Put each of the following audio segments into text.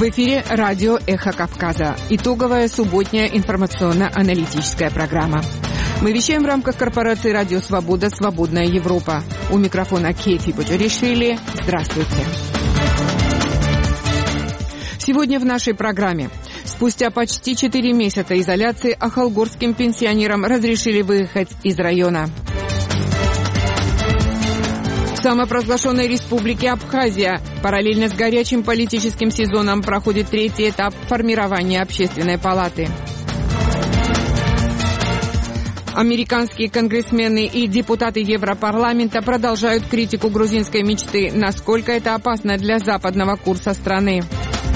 В эфире радио «Эхо Кавказа». Итоговая субботняя информационно-аналитическая программа. Мы вещаем в рамках корпорации «Радио Свобода. Свободная Европа». У микрофона Кейфи Боджаришвили. Здравствуйте. Сегодня в нашей программе. Спустя почти 4 месяца изоляции ахалгорским пенсионерам разрешили выехать из района. В самопровозглашенной республике Абхазия параллельно с горячим политическим сезоном проходит третий этап формирования общественной палаты. Американские конгрессмены и депутаты Европарламента продолжают критику грузинской мечты, насколько это опасно для западного курса страны.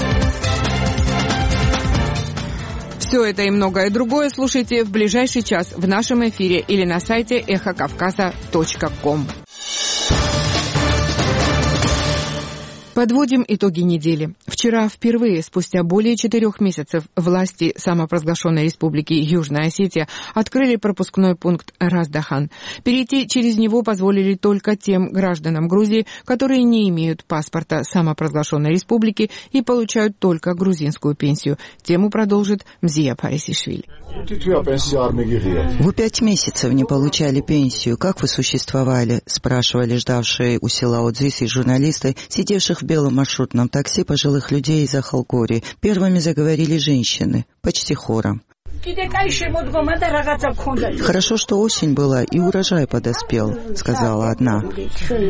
Все это и многое другое слушайте в ближайший час в нашем эфире или на сайте эхокавказа.ком. Подводим итоги недели. Вчера впервые, спустя более 4 месяцев, власти самопровозглашенной республики Южная Осетия открыли пропускной пункт Раздахан. Перейти через него позволили только тем гражданам Грузии, которые не имеют паспорта самопровозглашенной республики и получают только грузинскую пенсию. Тему продолжит Мзия Парисишвили. Вы 5 месяцев не получали пенсию. Как вы существовали? Спрашивали ждавшие у села Одзиси журналисты, сидевших в белом маршрутном такси пожилых людей из Ахалгории. Первыми заговорили женщины, почти хором. «Хорошо, что осень была и урожай подоспел», — сказала одна. «В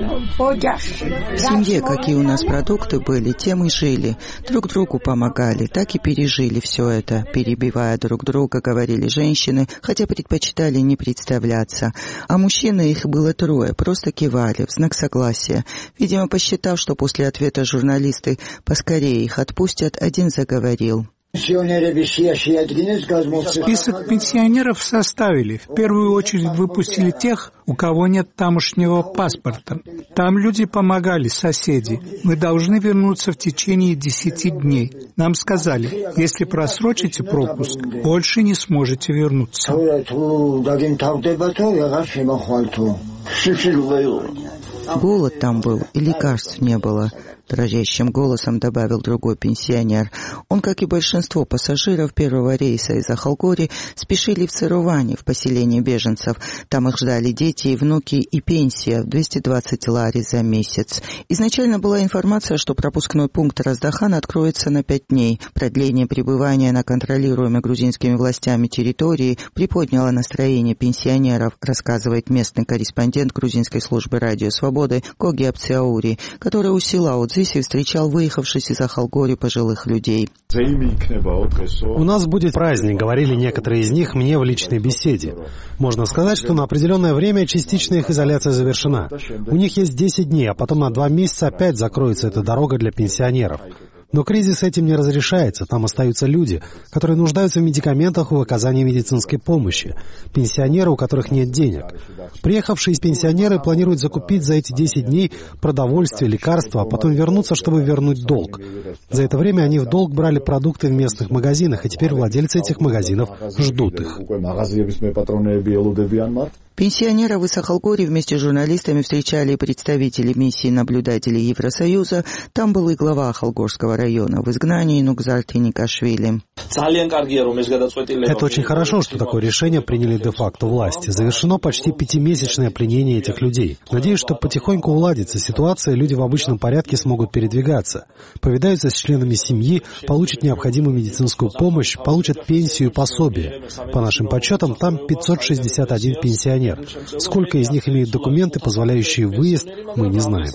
семье какие у нас продукты были, тем и жили. Друг другу помогали, так и пережили все это». Перебивая друг друга, говорили женщины, хотя предпочитали не представляться. А мужчины, их было 3, просто кивали в знак согласия. Видимо, посчитав, что после ответа журналисты поскорее их отпустят, один заговорил. Список пенсионеров составили. В первую очередь выпустили тех, у кого нет тамошнего паспорта. Там люди помогали, соседи. Мы должны вернуться в течение 10 дней. Нам сказали, если просрочите пропуск, больше не сможете вернуться. Голод там был, и лекарств не было, дрожащим голосом добавил другой пенсионер. Он, как и большинство пассажиров первого рейса из Ахалгории, спешили в Цирувани, в поселение беженцев. Там их ждали дети и внуки, и пенсия в 220 лари за месяц. Изначально была информация, что пропускной пункт Раздахан откроется на 5 дней. Продление пребывания на контролируемой грузинскими властями территории приподняло настроение пенсионеров, рассказывает местный корреспондент грузинской службы «Радио Свободы» Коги Апциаури, который у села Одзиси встречал выехавших из Ахалгории пожилых людей. «У нас будет праздник», — говорили некоторые из них мне в личной беседе. Можно сказать, что на определенное время частично их изоляция завершена. У них есть 10 дней, а потом на 2 месяца опять закроется эта дорога для пенсионеров. Но кризис этим не разрешается. Там остаются люди, которые нуждаются в медикаментах и в оказании медицинской помощи. Пенсионеры, у которых нет денег. Приехавшие пенсионеры планируют закупить за эти 10 дней продовольствие, лекарства, а потом вернуться, чтобы вернуть долг. За это время они в долг брали продукты в местных магазинах, и теперь владельцы этих магазинов ждут их. Пенсионеров из Ахалгории вместе с журналистами встречали представители миссии наблюдателей Евросоюза. Там был и глава Ахалгорского района в изгнании Нугзар Тиникашвили. Это очень хорошо, что такое решение приняли де-факто власти. Завершено почти 5-месячное пленение этих людей. Надеюсь, что потихоньку уладится ситуация, люди в обычном порядке смогут передвигаться. Повидаются с членами семьи, получат необходимую медицинскую помощь, получат пенсию и пособие. По нашим подсчетам, там 561 пенсионер. Сколько из них имеют документы, позволяющие выезд, мы не знаем.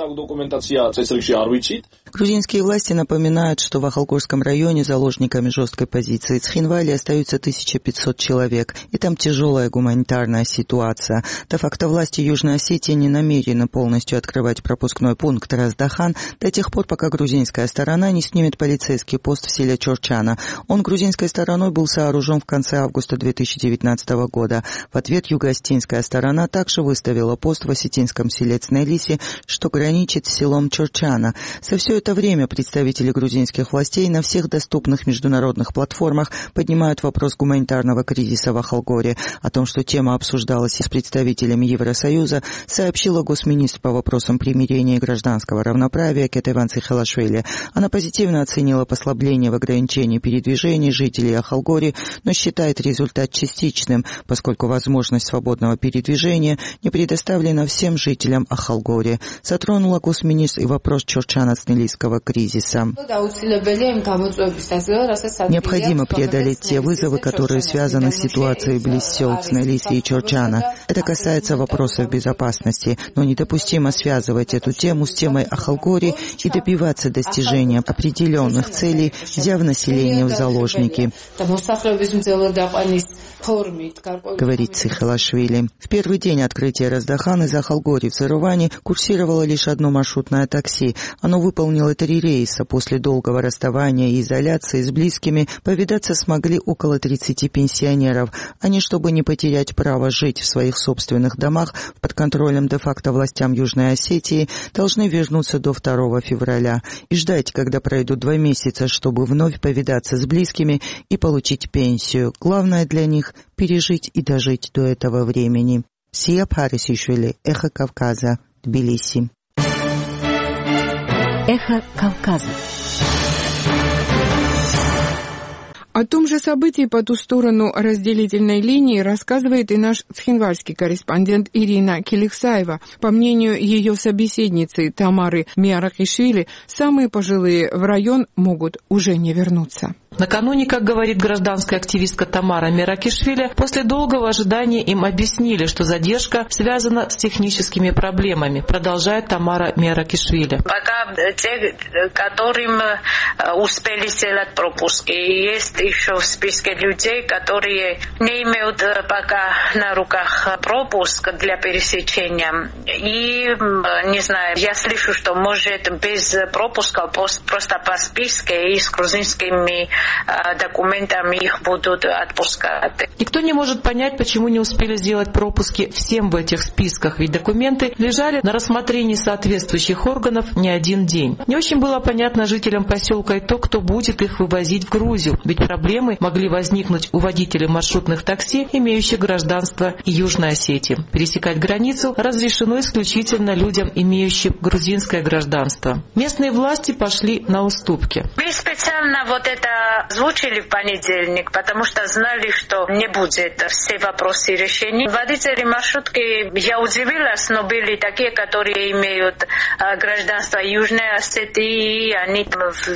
Грузинские власти напоминают, что в Ахалгорском районе заложниками жесткой позиции Цхинвали остаются 1500 человек, и там тяжелая гуманитарная ситуация. Де-факто власти Южной Осетии не намерены полностью открывать пропускной пункт Раздахан до тех пор, пока грузинская сторона не снимет полицейский пост в селе Чорчана. Он грузинской стороной был сооружен в конце августа 2019 года. В ответ юго-остинская сторона также выставила пост в осетинском селе Цнелиси, что граничит с селом Чорчана. За все это время представители грузинских властей на всех доступных международных платформах поднимают вопрос гуманитарного кризиса в Ахалгоре. О том, что тема обсуждалась и с представителями Евросоюза, сообщила госминистр по вопросам примирения и гражданского равноправия Кетеван Цихелашвили. Она позитивно оценила послабление в ограничении передвижений жителей Ахалгори, но считает результат частичным, поскольку возможность свободного передвижения не предоставлена всем жителям Ахалгори. Затронула госминистр и вопрос чорчано-цнелийского кризиса. Необходимо преодолеть те вызовы, которые связаны с ситуацией близ сел Цнелиси и Чорчана. Это касается вопросов безопасности, но недопустимо связывать эту тему с темой Ахалгори и добиваться достижения определенных целей, взяв население в заложники, говорит Цихелашвили. В первый день открытия Раздахан из Ахалгори в Церуване курсировало лишь одно маршрутное такси. Оно выполнило 3 рейса. После долгого расставания и изоляции с близкими повидаться смогли около 30 пенсионеров. Они, чтобы не потерять право жить в своих собственных домах под контролем де-факто властям Южной Осетии, должны вернуться до 2 февраля и ждать, когда пройдут 2 месяца, чтобы вновь повидаться с близкими и получить пенсию. Главное для них — пережить и дожить до этого времени. Сия Парисишвили, Эхо Кавказа, Тбилиси. Эхо Кавказа. О том же событии по ту сторону разделительной линии рассказывает и наш цхинвальский корреспондент Ирина Келиксаева. По мнению ее собеседницы Тамары Миаракишвили, самые пожилые в район могут уже не вернуться. Накануне, как говорит гражданская активистка Тамара Миракишвили, после долгого ожидания им объяснили, что задержка связана с техническими проблемами, продолжает Тамара Миракишвили. Пока те, которым успели сделать пропуск, и есть еще в списке людей, которые не имеют пока на руках пропуск для пересечения. И, не знаю, я слышу, что может без пропуска просто по списку и с грузинскими документами их будут отпускать. Никто не может понять, почему не успели сделать пропуски всем в этих списках, ведь документы лежали на рассмотрении соответствующих органов не один день. Не очень было понятно жителям поселка и то, кто будет их вывозить в Грузию, ведь проблемы могли возникнуть у водителей маршрутных такси, имеющих гражданство Южной Осетии. Пересекать границу разрешено исключительно людям, имеющим грузинское гражданство. Местные власти пошли на уступки. Мы специально это озвучили в понедельник, потому что знали, что не будет все вопросы решения. Водители маршрутки, я удивилась, но были такие, которые имеют гражданство Южной Осетии, и они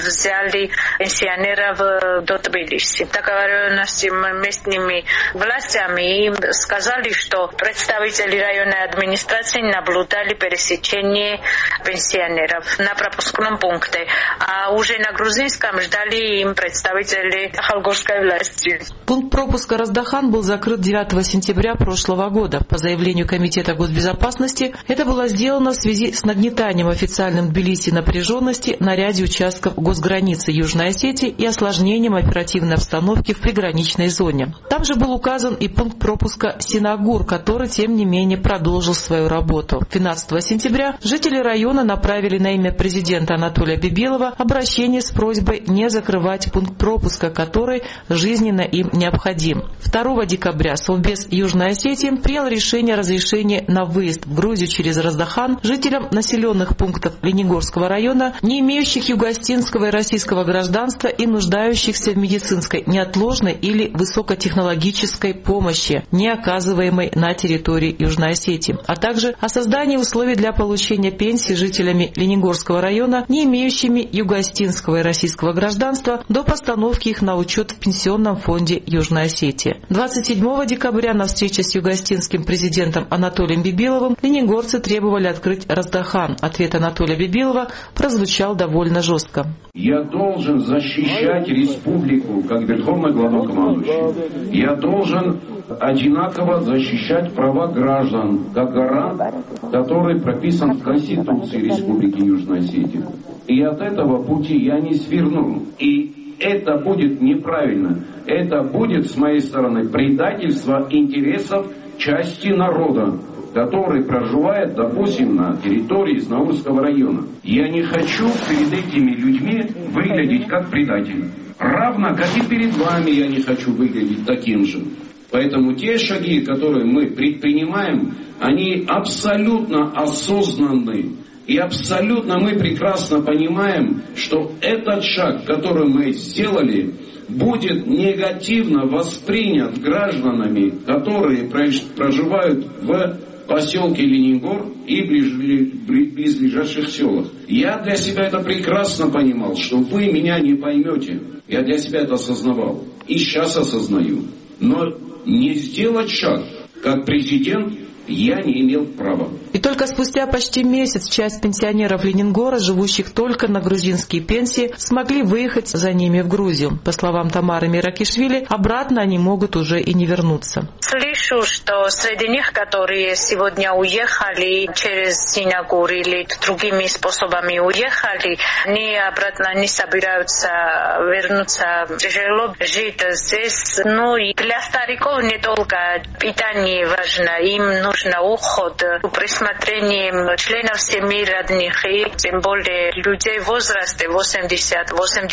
взяли пенсионеров до Тбилиси. Договоренность с местными властями им сказали, что представители районной администрации наблюдали пересечение пенсионеров на пропускном пункте, а уже на грузинском ждали им представители Ахалгорской власти. Пункт пропуска Раздахан был закрыт 9 сентября прошлого года. По заявлению Комитета госбезопасности, это было сделано в связи с нагнетанием официальным Тбилиси напряженности на ряде участков госграницы Южной Осетии и осложнением оперативной обстановки в приграничной зоне. Там же был указан и пункт пропуска Синагур, который, тем не менее, продолжил свою работу. 12 сентября жители района направили на имя президента Анатолия Бибилова обращение с просьбой не закрывать пункт пропуска, который жизненно им необходим. 2 декабря Совбез Южной Осетии принял решение о разрешении на выезд в Грузию через Раздахан жителям населенных пунктов Ленигорского района, не имеющих юго-осетинского и российского гражданства и нуждающихся в медицинской, неотложной или высокотехнологической помощи, не оказываемой на территории Южной Осетии, а также о создании условий для получения пенсии жителями Ленигорского района, не имеющими юго-осетинского и российского гражданства, до постановки их на учет в Пенсионном фонде Южной Осетии. 27 декабря на встрече с юго-осетинским президентом Анатолием Бибиловым ленигорцы требовали открыть Раздахан. Ответ Анатолия Бибилова прозвучал довольно жестко. Я должен защищать республику как верховный главнокомандующий. Я должен одинаково защищать права граждан как гарант, который прописан в Конституции Республики Южная Осетия. И от этого пути я не сверну. И это будет неправильно. Это будет, с моей стороны, предательство интересов части народа, который проживает, допустим, на территории Знаурского района. Я не хочу перед этими людьми выглядеть как предатель. Равно, как и перед вами я не хочу выглядеть таким же. Поэтому те шаги, которые мы предпринимаем, они абсолютно осознанны. И абсолютно мы прекрасно понимаем, что этот шаг, который мы сделали, будет негативно воспринят гражданами, которые проживают в поселке Ленингор и близлежащих селах. Я для себя это прекрасно понимал, что вы меня не поймете. Я для себя это осознавал. И сейчас осознаю. Но не сделать шаг, как президент, я не имел права. И только спустя почти месяц часть пенсионеров Ленингора, живущих только на грузинские пенсии, смогли выехать за ними в Грузию. По словам Тамары Миракишвили, обратно они могут уже и не вернуться. Слышу, что среди них, которые сегодня уехали через Синагур или другими способами уехали, они обратно не собираются вернуться. Тяжело жить здесь. Ну и для стариков не только питание важно, им нужно уход, присмотрение членов семьи родных, и тем более людей в возрасте 80,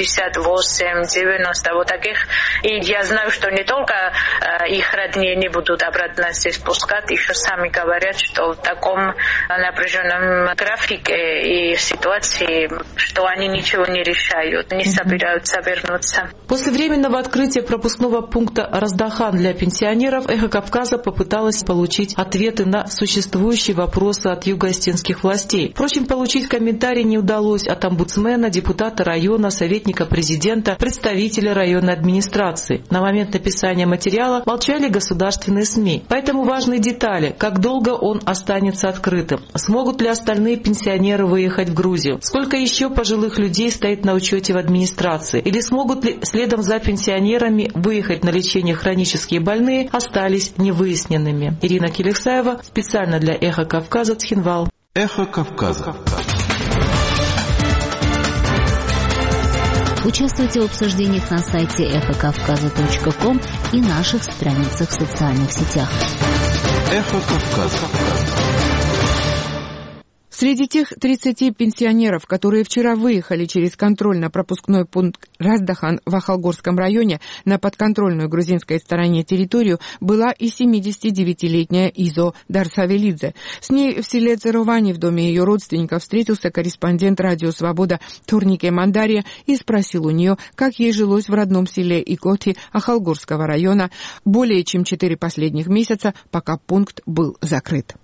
88, 90, вот таких. И я знаю, что не только их родные не будут обратно здесь пускать, еще сами говорят, что в таком напряженном графике и ситуации, что они ничего не решают, не собираются вернуться. После временного открытия пропускного пункта Раздахан для пенсионеров «Эхо Кавказа» попыталась получить ответы на существующие вопросы от юго-осетинских властей. Впрочем, получить комментарий не удалось от омбудсмена, депутата района, советника президента, представителя районной администрации. На момент написания материала молчали государственные СМИ. Поэтому важны детали, как долго он останется открытым, смогут ли остальные пенсионеры выехать в Грузию, сколько еще пожилых людей стоит на учете в администрации, или смогут ли следом за пенсионерами выехать на лечение хронические больные, остались невыясненными. Ирина Келексаева, специально для «Эхо Кавказа», Цхинвал. «Эхо Кавказа». Участвуйте в обсуждениях на сайте эхокавказа.ком и наших страницах в социальных сетях. «Эхо Кавказа». Среди тех 30 пенсионеров, которые вчера выехали через контрольно-пропускной пункт Раздахан в Ахалгорском районе на подконтрольную грузинской стороне территорию, была и 79-летняя Изо Дарсавелидзе. С ней в селе Церовани в доме ее родственников встретился корреспондент «Радио Свобода» Турнике Мандария и спросил у нее, как ей жилось в родном селе Икоти Ахалгорского района более чем 4 последних месяца, пока пункт был закрыт.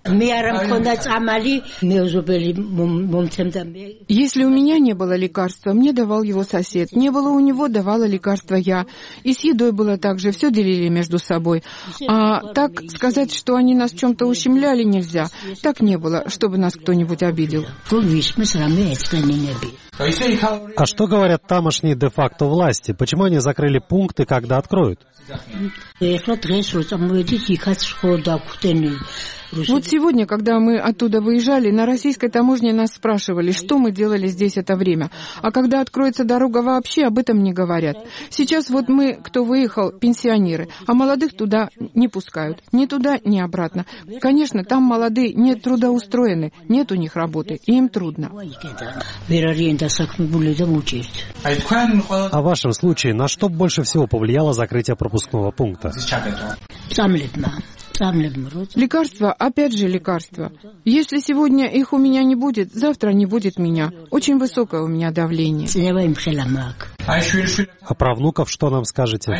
Если у меня не было лекарства, мне давал его сосед. Не было у него, давала лекарства я. И с едой было так же, все делили между собой. А так сказать, что они нас в чем-то ущемляли, нельзя. Так не было, чтобы нас кто-нибудь обидел. А что говорят тамошние де-факто власти? Почему они закрыли пункты, когда откроют? Вот сегодня, когда мы оттуда выезжали, на российской таможне нас спрашивали, что мы делали здесь это время. А когда откроется дорога, вообще об этом не говорят. Сейчас вот мы, кто выехал, пенсионеры, а молодых туда не пускают. Ни туда, ни обратно. Конечно, там молодые не трудоустроены, нет у них работы, и им трудно. А в вашем случае на что больше всего повлияло закрытие пропускного пункта? Лекарства, опять же лекарства. Если сегодня их у меня не будет, завтра не будет меня. Очень высокое у меня давление. А про внуков что нам скажете?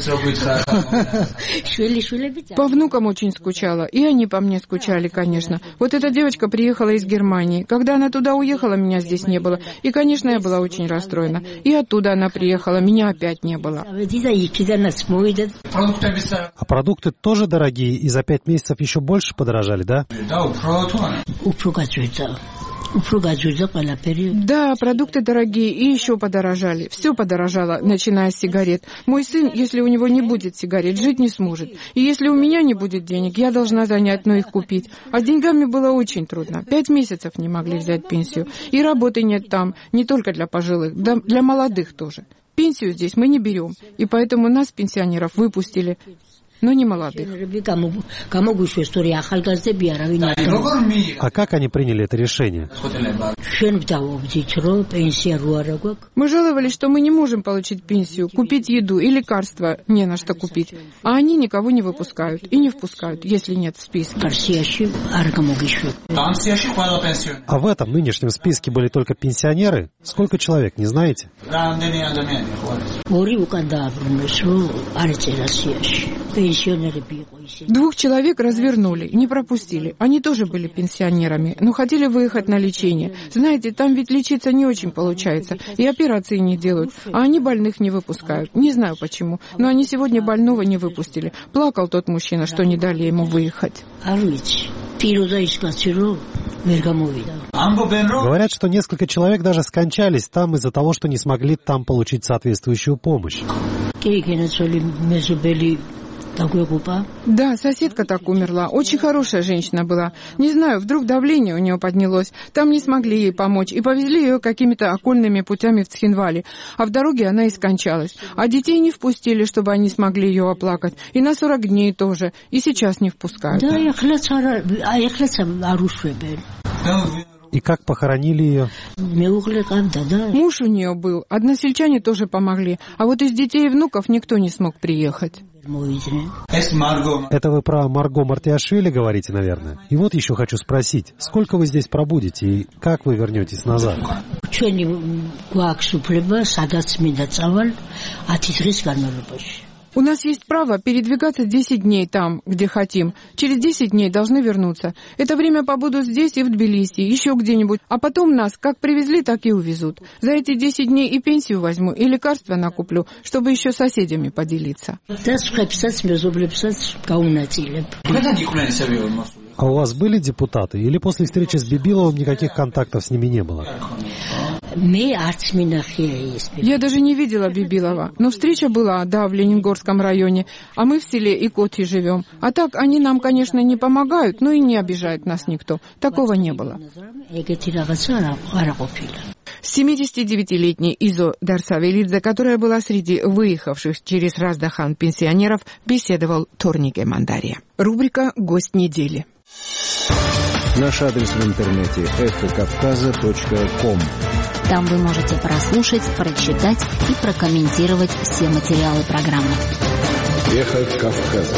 По внукам очень скучала, и они по мне скучали, конечно. Вот эта девочка приехала из Германии. Когда она туда уехала, меня здесь не было. И, конечно, я была очень расстроена. И оттуда она приехала, меня опять не было. А продукты тоже дорогие, и за 5 месяцев еще больше подорожали, да? Да, продукты дорогие и еще подорожали. Все подорожало, начиная с сигарет. Мой сын, если у него не будет сигарет, жить не сможет. И если у меня не будет денег, я должна занять, но их купить. А с деньгами было очень трудно. 5 месяцев не могли взять пенсию. И работы нет там, не только для пожилых, для молодых тоже. Пенсию здесь мы не берем, и поэтому нас, пенсионеров, выпустили. но не молодых. А как они приняли это решение? Мы жаловались, что мы не можем получить пенсию, купить еду и лекарства не на что купить. А они никого не выпускают и не впускают, если нет в списке. А в этом нынешнем списке были только пенсионеры? Сколько человек, не знаете? 2 человек развернули, не пропустили. Они тоже были пенсионерами, но хотели выехать на лечение. Знаете, там ведь лечиться не очень получается, и операции не делают, а они больных не выпускают. Не знаю почему, но они сегодня больного не выпустили. Плакал тот мужчина, что не дали ему выехать. Говорят, что несколько человек даже скончались там из-за того, что не смогли там получить соответствующую помощь. Да, соседка так умерла. Очень хорошая женщина была. Не знаю, вдруг давление у нее поднялось. Там не смогли ей помочь и повезли ее какими-то окольными путями в Цхинвали. А в дороге она и скончалась. А детей не впустили, чтобы они смогли ее оплакать. И на 40 дней тоже. И сейчас не впускают. И как похоронили ее? Муж у нее был. Односельчане тоже помогли. А вот из детей и внуков никто не смог приехать. Это вы про Марго Мартиашвили говорите, наверное? И вот еще хочу спросить, сколько вы здесь пробудете и как вы вернетесь назад? У нас есть право передвигаться 10 дней там, где хотим. Через 10 дней должны вернуться. Это время побуду здесь и в Тбилиси, еще где-нибудь. А потом нас как привезли, так и увезут. За эти 10 дней и пенсию возьму, и лекарства накуплю, чтобы еще с соседями поделиться. А у вас были депутаты? Или после встречи с Бибиловым никаких контактов с ними не было? Я даже не видела Бибилова, но встреча была, да, в Ленингорском районе, а мы в селе Икоти живем. А так они нам, конечно, не помогают, но и не обижает нас никто. Такого не было. 79-летний Изо Дарсавелидзе, которая была среди выехавших через Раздахан пенсионеров, беседовал Торнике Мандария. Рубрика «Гость недели». Наш адрес в интернете эхокавказа.ком. Там вы можете прослушать, прочитать и прокомментировать все материалы программы. Эхо Кавказа.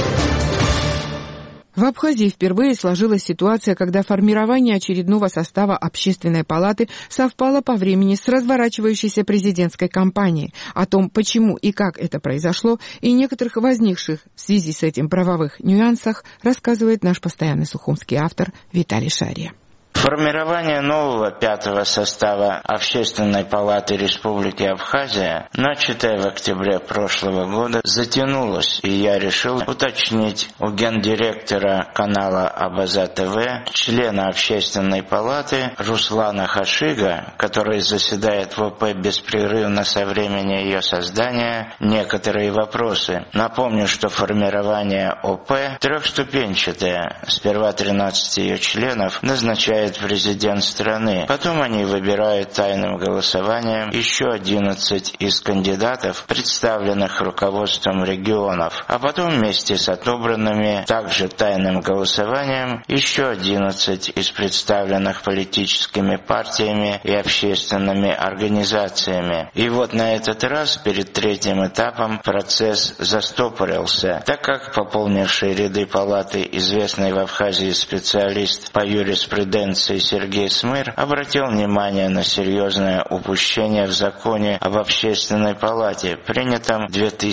В Абхазии впервые сложилась ситуация, когда формирование очередного состава Общественной палаты совпало по времени с разворачивающейся президентской кампанией. О том, почему и как это произошло, и некоторых возникших в связи с этим правовых нюансах, рассказывает наш постоянный сухумский автор Виталий Шария. Формирование нового 5-го состава Общественной палаты Республики Абхазия, начатое в октябре прошлого года, затянулось, и я решил уточнить у гендиректора канала Абаза ТВ, члена Общественной палаты Руслана Хашига, который заседает в ОП беспрерывно со времени ее создания, некоторые вопросы. Напомню, что формирование ОП трехступенчатое. Сперва 13 ее членов назначает президент страны. Потом они выбирают тайным голосованием еще 11 из кандидатов, представленных руководством регионов. А потом вместе с отобранными также тайным голосованием еще 11 из представленных политическими партиями и общественными организациями. И вот на этот раз перед третьим этапом процесс застопорился, так как пополнивший ряды палаты известный в Абхазии специалист по юриспруденции Сергей Смыр обратил внимание на серьезное упущение в законе об Общественной палате, принятом в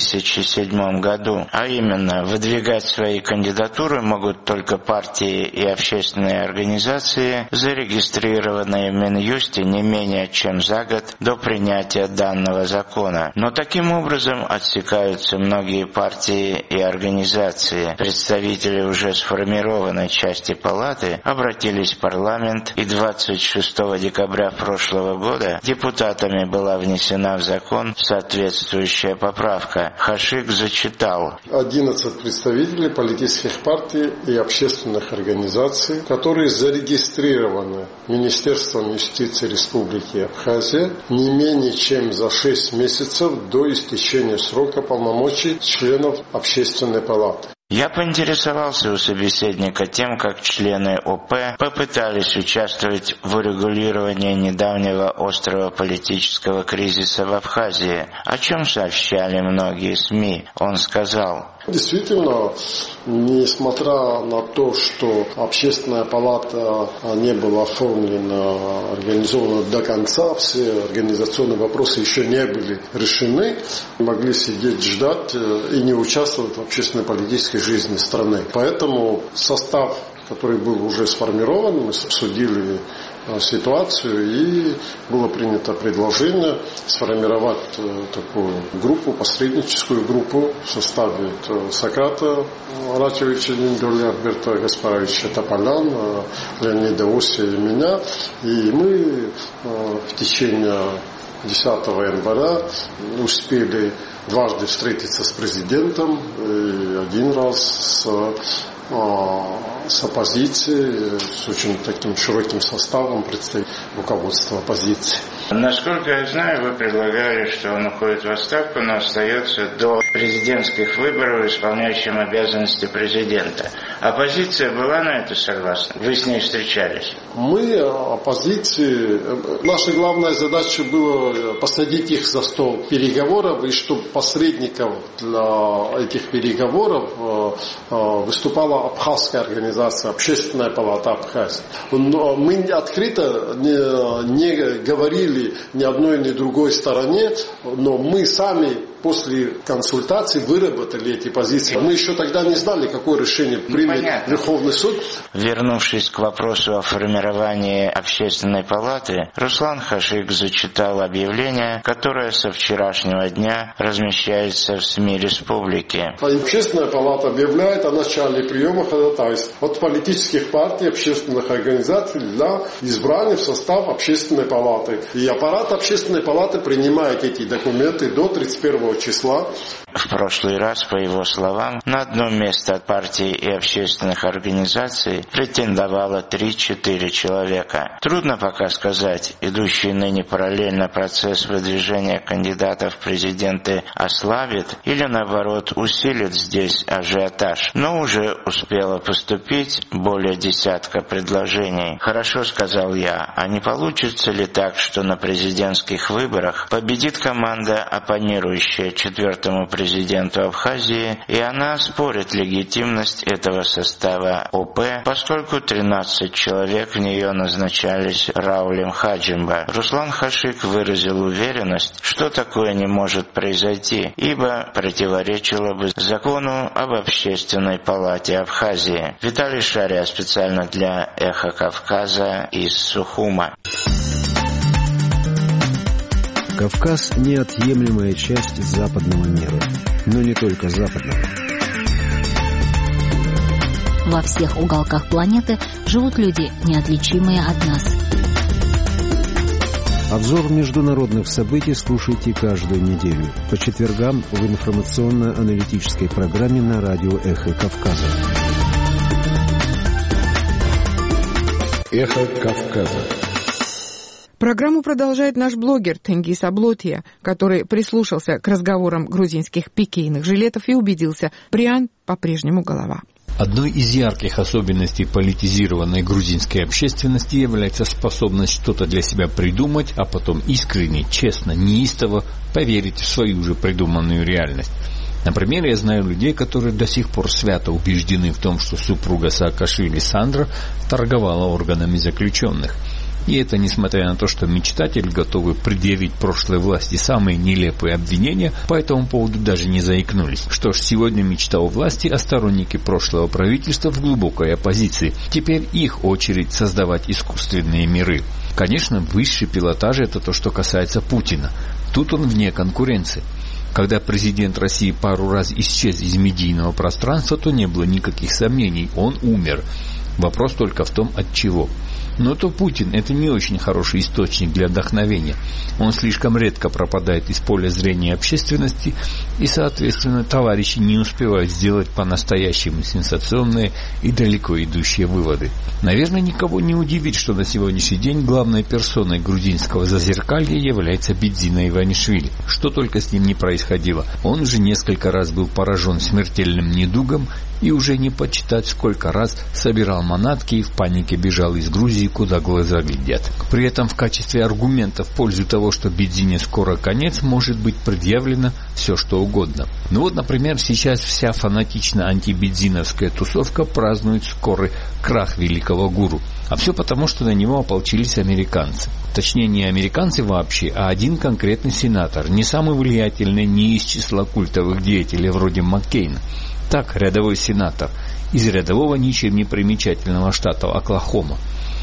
2007 году. А именно, выдвигать свои кандидатуры могут только партии и общественные организации, зарегистрированные в Минюсте не менее чем за год до принятия данного закона. Но таким образом отсекаются многие партии и организации. Представители уже сформированной части палаты обратились в парламент, и 26 декабря прошлого года депутатами была внесена в закон соответствующая поправка. Хашиг зачитал. 11 представителей политических партий и общественных организаций, которые зарегистрированы Министерством юстиции Республики Абхазия не менее чем за 6 месяцев до истечения срока полномочий членов Общественной палаты. Я поинтересовался у собеседника тем, как члены ОП попытались участвовать в урегулировании недавнего острого политического кризиса в Абхазии, о чем сообщали многие СМИ. Он сказал: действительно, несмотря на то, что общественная палата не была оформлена, организована до конца, все организационные вопросы еще не были решены, могли сидеть, ждать и не участвовать в общественной политической жизни страны. Поэтому состав, который был уже сформирован, мы обсудили ситуацию, и было принято предложение сформировать такую группу, посредническую группу в составе Сократа Рачевича Ниндоля, Альберта Гаспаровича Тополян, Леонида Осия и меня. И мы в течение 10 января успели дважды встретиться с президентом и один раз с оппозицией, с очень таким широким составом представителей руководства оппозиции. Насколько я знаю, вы предлагали, что он уходит в отставку, но остается до президентских выборов исполняющим обязанности президента. Оппозиция была на это согласна? Вы с ней встречались? Мы, оппозиции, наша главная задача была посадить их за стол переговоров, и чтобы посредников для этих переговоров выступала Абхазская организация, Общественная палата Абхазии. Но мы открыто не говорили ни одной, ни другой стороне, но мы сами после консультаций выработали эти позиции. Мы еще тогда не знали, какое решение примет Верховный суд. Вернувшись к вопросу о формировании Общественной палаты, Руслан Хашик зачитал объявление, которое со вчерашнего дня размещается в СМИ республики. Общественная палата объявляет о начале приема ходатайств от политических партий, общественных организаций для избрания в состав Общественной палаты. И аппарат Общественной палаты принимает эти документы до 31 числа. В прошлый раз, по его словам, на одно место от партий и общественных организаций претендовало 3-4 человека. Трудно пока сказать, идущий ныне параллельно процесс выдвижения кандидатов в президенты ослабит или, наоборот, усилит здесь ажиотаж. Но уже успело поступить более десятка предложений. Хорошо, сказал я, а не получится ли так, что на президентских выборах победит команда, оппонирующая четвертому президенту Абхазии, и она оспорит легитимность этого состава ОП, поскольку 13 человек в нее назначались Раулем Хаджимба. Руслан Хашик выразил уверенность, что такое не может произойти, ибо противоречило бы закону об Общественной палате Абхазии. Виталий Шария специально для «Эхо Кавказа» из Сухума. Кавказ – неотъемлемая часть западного мира, но не только западного. Во всех уголках планеты живут люди, неотличимые от нас. Обзор международных событий слушайте каждую неделю по четвергам в информационно-аналитической программе на радио «Эхо Кавказа». «Эхо Кавказа». Программу продолжает наш блогер Тенгиз Аблотия, который прислушался к разговорам грузинских пикейных жилетов и убедился, Бриан по-прежнему голова. Одной из ярких особенностей политизированной грузинской общественности является способность что-то для себя придумать, а потом искренне, честно, неистово поверить в свою же придуманную реальность. Например, я знаю людей, которые до сих пор свято убеждены в том, что супруга Саакашвили Сандра торговала органами заключенных. И это несмотря на то, что мечтатели готовы предъявить прошлой власти самые нелепые обвинения, по этому поводу даже не заикнулись. Что ж, сегодня мечта у власти, а сторонники прошлого правительства в глубокой оппозиции. Теперь их очередь создавать искусственные миры. Конечно, высший пилотаж – это то, что касается Путина. Тут он вне конкуренции. Когда президент России пару раз исчез из медийного пространства, то не было никаких сомнений – он умер. Вопрос только в том, от чего. Но то Путин – это не очень хороший источник для вдохновения. Он слишком редко пропадает из поля зрения общественности, и, соответственно, товарищи не успевают сделать по-настоящему сенсационные и далеко идущие выводы. Наверное, никого не удивит, что на сегодняшний день главной персоной грузинского зазеркалья является Бедзина Иванишвили. Что только с ним не происходило. Он уже несколько раз был поражен смертельным недугом и уже не подсчитать, сколько раз собирал манатки и в панике бежал из Грузии, куда глаза глядят. При этом в качестве аргумента в пользу того, что Бедзине скоро конец, может быть предъявлено все что угодно. Ну вот, например, сейчас вся фанатично антибедзиновская тусовка празднует скорый крах великого гуру. А все потому, что на него ополчились американцы. Точнее, не американцы вообще, а один конкретный сенатор, не самый влиятельный, не из числа культовых деятелей вроде Маккейна. Так, рядовой сенатор из рядового ничем не примечательного штата Оклахома.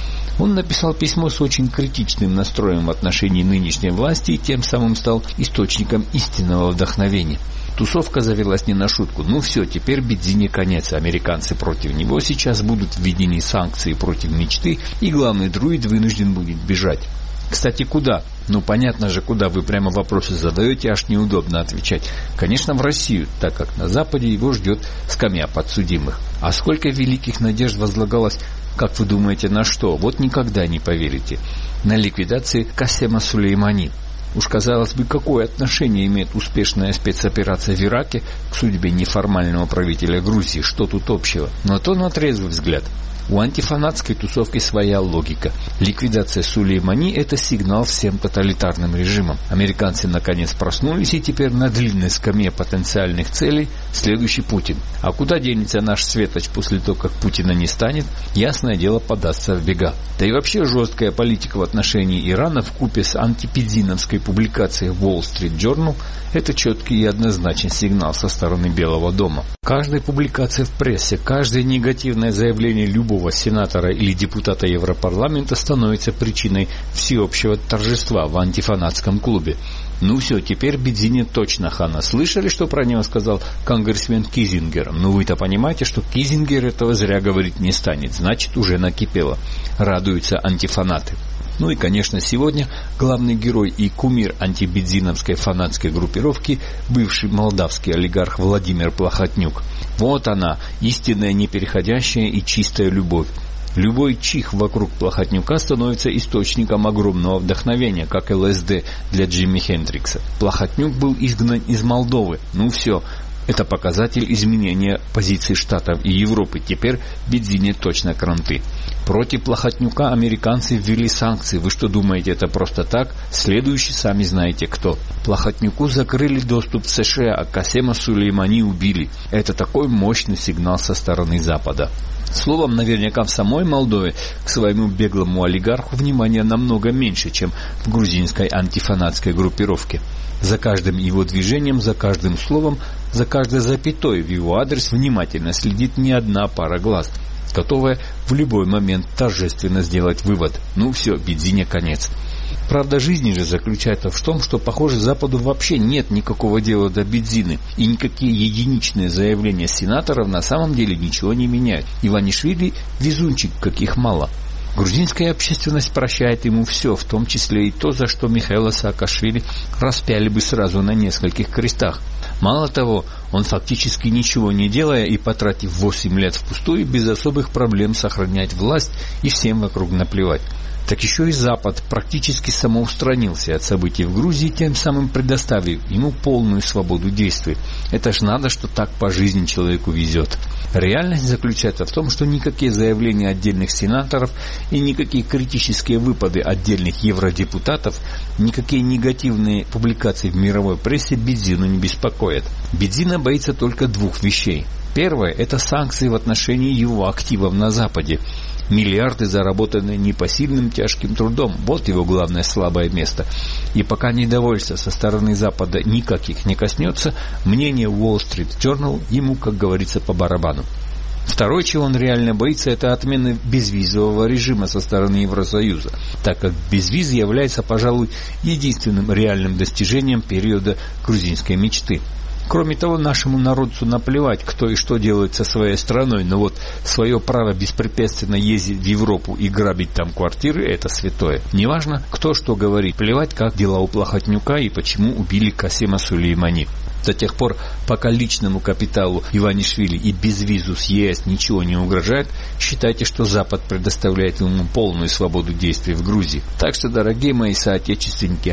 Он написал письмо с очень критичным настроем в отношении нынешней власти и тем самым стал источником истинного вдохновения. Тусовка завелась не на шутку. Ну все, теперь Бедзине конец. Американцы против него сейчас будут введены санкции против мечты, и главный друид вынужден будет бежать. Кстати, куда? Ну, понятно же, куда, вы прямо вопросы задаете, аж неудобно отвечать. Конечно, в Россию, так как на Западе его ждет скамья подсудимых. А сколько великих надежд возлагалось, как вы думаете, на что? Вот никогда не поверите. На ликвидации Касема Сулеймани. Уж, казалось бы, какое отношение имеет успешная спецоперация в Ираке к судьбе неформального правителя Грузии? Что тут общего? Но то на трезвый взгляд. У антифанатской тусовки своя логика. Ликвидация Сулеймани – это сигнал всем тоталитарным режимам. Американцы наконец проснулись, и теперь на длинной скамье потенциальных целей следующий Путин. А куда денется наш светоч после того, как Путина не станет? Ясное дело, подастся в бега. Да и вообще жесткая политика в отношении Ирана вкупе с антибедзиновской публикацией в Wall Street Journal – это четкий и однозначный сигнал со стороны Белого дома. Каждая публикация в прессе, каждое негативное заявление любого сенатора или депутата Европарламента становится причиной всеобщего торжества в антифанатском клубе. Ну все, теперь Бедзине точно хана. Слышали, что про него сказал конгрессмен Кизингер? Ну вы-то понимаете, что Кизингер этого зря говорить не станет. Значит, уже накипело. Радуются антифанаты. Ну и, конечно, сегодня главный герой и кумир антибедзиновской фанатской группировки, бывший молдавский олигарх Владимир Плохотнюк. Вот она, истинная, непереходящая и чистая любовь. Любой чих вокруг Плохотнюка становится источником огромного вдохновения, как ЛСД для Джимми Хендрикса. Плохотнюк был изгнан из Молдовы. Ну все, это показатель изменения позиций Штатов и Европы. Теперь Бедзине точно кранты. Против Плохотнюка американцы ввели санкции. Вы что думаете, это просто так? Следующий сами знаете кто. Плохотнюку закрыли доступ в США, а Касема Сулеймани убили. Это такой мощный сигнал со стороны Запада. Словом, наверняка в самой Молдове к своему беглому олигарху внимания намного меньше, чем в грузинской антифанатской группировке. За каждым его движением, за каждым словом, за каждой запятой в его адрес внимательно следит не одна пара глаз, готовая в любой момент торжественно сделать вывод. Ну все, Бедзине конец. Правда жизни же заключается в том, что, похоже, Западу вообще нет никакого дела до Бедзины, и никакие единичные заявления сенаторов на самом деле ничего не меняют. Иванишвили везунчик, каких мало. Грузинская общественность прощает ему все, в том числе и то, за что Михаила Саакашвили распяли бы сразу на нескольких крестах. Мало того, он фактически ничего не делая и потратив 8 лет впустую, без особых проблем сохраняет власть и всем вокруг наплевать. Так еще и Запад практически самоустранился от событий в Грузии, тем самым предоставив ему полную свободу действий. Это ж надо, что так по жизни человеку везет. Реальность заключается в том, что никакие заявления отдельных сенаторов и никакие критические выпады отдельных евродепутатов, никакие негативные публикации в мировой прессе Бедзину не беспокоят. Бедзина боится только двух вещей. Первое – это санкции в отношении его активов на Западе. Миллиарды, заработанные непосильным тяжким трудом. Вот его главное слабое место. И пока недовольство со стороны Запада никаких не коснется, мнение Wall Street Journal ему, как говорится, по барабану. Второе, чего он реально боится, это отмены безвизового режима со стороны Евросоюза, так как безвиз является, пожалуй, единственным реальным достижением периода грузинской мечты. Кроме того, нашему народцу наплевать, кто и что делает со своей страной, но вот свое право беспрепятственно ездить в Европу и грабить там квартиры – это святое. Неважно, кто что говорит, плевать, как дела у Плохотнюка и почему убили Касема Сулеймани. До тех пор, пока личному капиталу Иванишвили и безвизу с ЕС ничего не угрожает, считайте, что Запад предоставляет ему полную свободу действий в Грузии. Так что, дорогие мои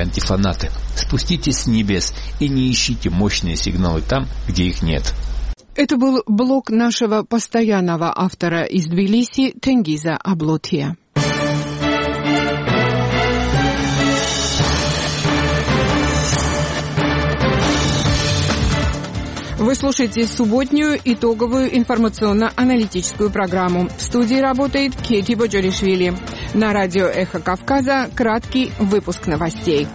соотечественники-антифанаты, спуститесь с небес и не ищите мощные сигналы там, где их нет. Это был блог нашего постоянного автора из Тбилиси Тенгиза Аблотия. Вы слушаете субботнюю итоговую информационно-аналитическую программу. В студии работает Кети Боджоришвили. На радио «Эхо Кавказа» краткий выпуск новостей.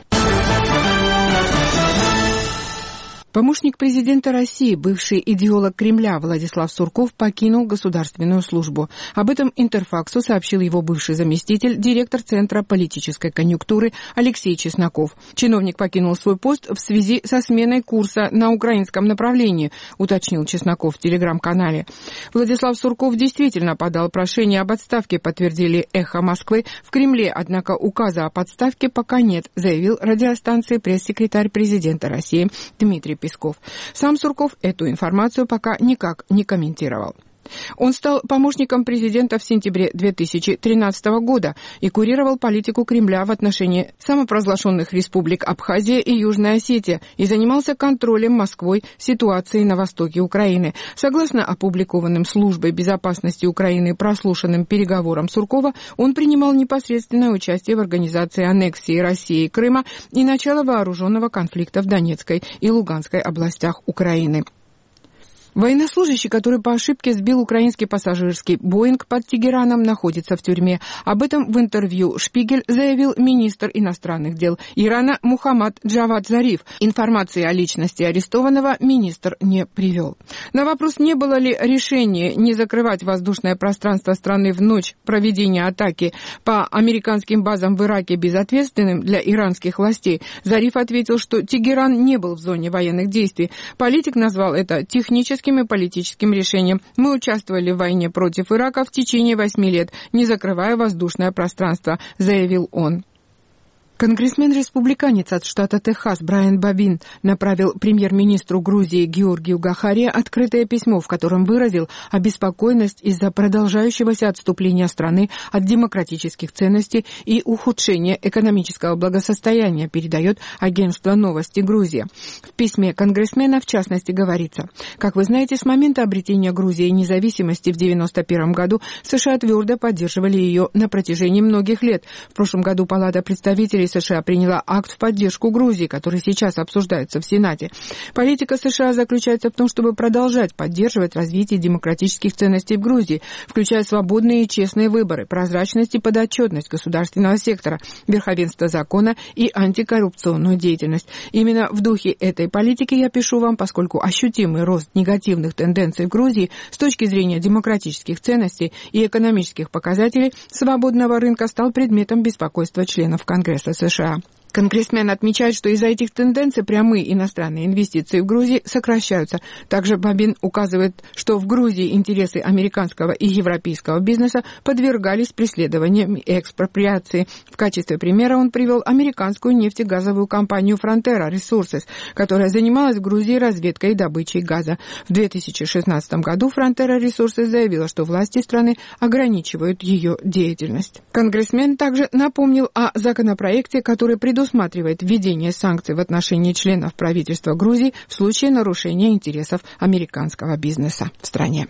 Помощник президента России, бывший идеолог Кремля Владислав Сурков покинул государственную службу. Об этом Интерфаксу сообщил его бывший заместитель, директор Центра политической конъюнктуры Алексей Чесноков. Чиновник покинул свой пост в связи со сменой курса на украинском направлении, уточнил Чесноков в телеграм-канале. Владислав Сурков действительно подал прошение об отставке, подтвердили «Эхо Москвы» в Кремле, однако указа об отставке пока нет, заявил радиостанции пресс-секретарь президента России Дмитрий Песков. Сам Сурков эту информацию пока никак не комментировал. Он стал помощником президента в сентябре 2013 года и курировал политику Кремля в отношении самопровозглашенных республик Абхазия и Южная Осетия и занимался контролем Москвой ситуации на востоке Украины. Согласно опубликованным Службой безопасности Украины прослушанным переговорам Суркова, он принимал непосредственное участие в организации аннексии России Крыма и начала вооруженного конфликта в Донецкой и Луганской областях Украины. Военнослужащий, который по ошибке сбил украинский пассажирский «Боинг» под Тегераном, находится в тюрьме. Об этом в интервью «Шпигель» заявил министр иностранных дел Ирана Мухаммад Джавад Зариф. Информации о личности арестованного министр не привел. На вопрос, не было ли решения не закрывать воздушное пространство страны в ночь проведения атаки по американским базам в Ираке безответственным для иранских властей, Зариф ответил, что Тегеран не был в зоне военных действий. Политик назвал это техническим и политическим решением. Мы участвовали в войне против Ирака в течение 8 лет, не закрывая воздушное пространство, заявил он. Конгрессмен-республиканец от штата Техас Брайан Бобин направил премьер-министру Грузии Георгию Гахари открытое письмо, в котором выразил обеспокоенность из-за продолжающегося отступления страны от демократических ценностей и ухудшения экономического благосостояния, передает агентство «Новости Грузия». В письме конгрессмена, в частности, говорится: «Как вы знаете, с момента обретения Грузии независимости в 1991 году США твердо поддерживали ее на протяжении многих лет. В прошлом году Палата представителей США приняла акт в поддержку Грузии, который сейчас обсуждается в Сенате. Политика США заключается в том, чтобы продолжать поддерживать развитие демократических ценностей в Грузии, включая свободные и честные выборы, прозрачность и подотчетность государственного сектора, верховенство закона и антикоррупционную деятельность. Именно в духе этой политики я пишу вам, поскольку ощутимый рост негативных тенденций в Грузии с точки зрения демократических ценностей и экономических показателей свободного рынка стал предметом беспокойства членов Конгресса США». Конгрессмен отмечает, что из-за этих тенденций прямые иностранные инвестиции в Грузии сокращаются. Также Бобин указывает, что в Грузии интересы американского и европейского бизнеса подвергались преследованиям и экспроприации. В качестве примера он привел американскую нефтегазовую компанию Frontera Resources, которая занималась в Грузии разведкой и добычей газа. В 2016 году Frontera Resources заявила, что власти страны ограничивают ее деятельность. Конгрессмен также напомнил о законопроекте, который предусматривает введение санкций в отношении членов правительства Грузии в случае нарушения интересов американского бизнеса в стране.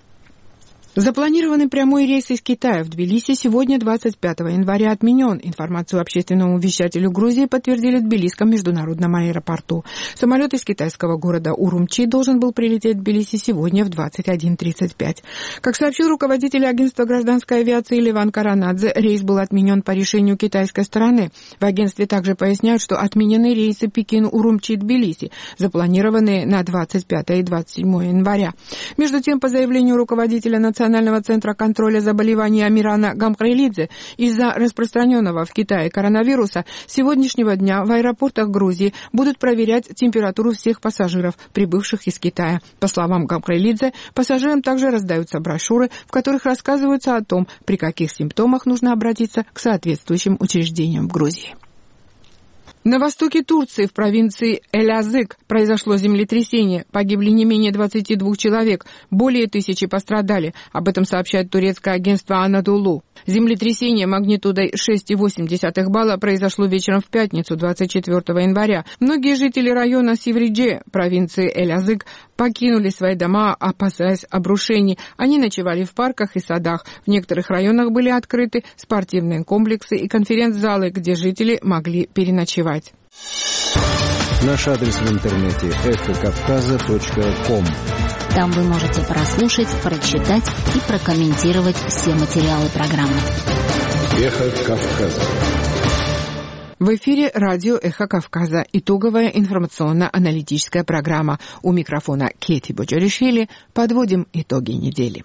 Запланированный прямой рейс из Китая в Тбилиси сегодня, 25 января, отменен. Информацию общественному вещателю Грузии подтвердили в Тбилисском международном аэропорту. Самолет из китайского города Урумчи должен был прилететь в Тбилиси сегодня в 21:35. Как сообщил руководитель агентства гражданской авиации Леван Каранадзе, рейс был отменен по решению китайской стороны. В агентстве также поясняют, что отменены рейсы Пекин-Урумчи-Тбилиси, запланированные на 25 и 27 января. Между тем, по заявлению руководителя Национального центра контроля заболеваний Амирана Гамкраилидзе, из-за распространенного в Китае коронавируса с сегодняшнего дня в аэропортах Грузии будут проверять температуру всех пассажиров, прибывших из Китая. По словам Гамкраилидзе, пассажирам также раздаются брошюры, в которых рассказывается о том, при каких симптомах нужно обратиться к соответствующим учреждениям в Грузии. На востоке Турции, в провинции Элязык, произошло землетрясение. Погибли не менее 22 человек, более 1000 пострадали. Об этом сообщает турецкое агентство «Анадолу». Землетрясение магнитудой 6,8 балла произошло вечером в пятницу, 24 января. Многие жители района Сивридже, провинции Эль-Азык, покинули свои дома, опасаясь обрушений. Они ночевали в парках и садах. В некоторых районах были открыты спортивные комплексы и конференц-залы, где жители могли переночевать. Наш адрес в интернете эхокавказа.ком. Там вы можете прослушать, прочитать и прокомментировать все материалы программы. Эхо Кавказа. В эфире радио «Эхо Кавказа». Итоговая информационно-аналитическая программа. У микрофона Кети Боджаришвили. Подводим итоги недели.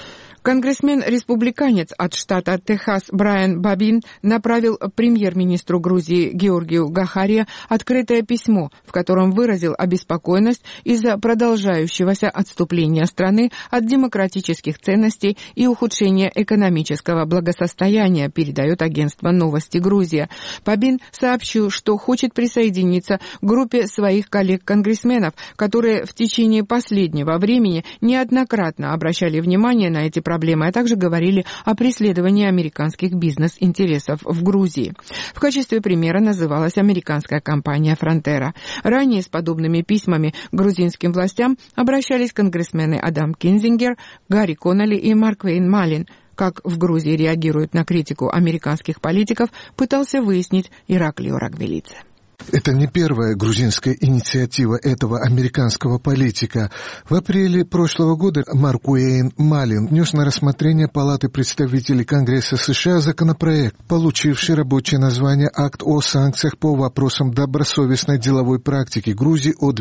Конгрессмен-республиканец от штата Техас Брайан Бабин направил премьер-министру Грузии Георгию Гахария открытое письмо, в котором выразил обеспокоенность из-за продолжающегося отступления страны от демократических ценностей и ухудшения экономического благосостояния, передает агентство «Новости Грузия». Бабин сообщил, что хочет присоединиться к группе своих коллег-конгрессменов, которые в течение последнего времени неоднократно обращали внимание на эти проблемы, а также говорили о преследовании американских бизнес-интересов в Грузии. В качестве примера называлась американская компания «Фронтера». Ранее с подобными письмами к грузинским властям обращались конгрессмены Адам Кинзингер, Гарри Коннелли и Марквейн Малин. Как в Грузии реагируют на критику американских политиков, пытался выяснить Ираклио Рагвелидзе. Это не первая грузинская инициатива этого американского политика. В апреле прошлого года Марквейн Малин внес на рассмотрение Палаты представителей Конгресса США законопроект, получивший рабочее название «Акт о санкциях по вопросам добросовестной деловой практики Грузии от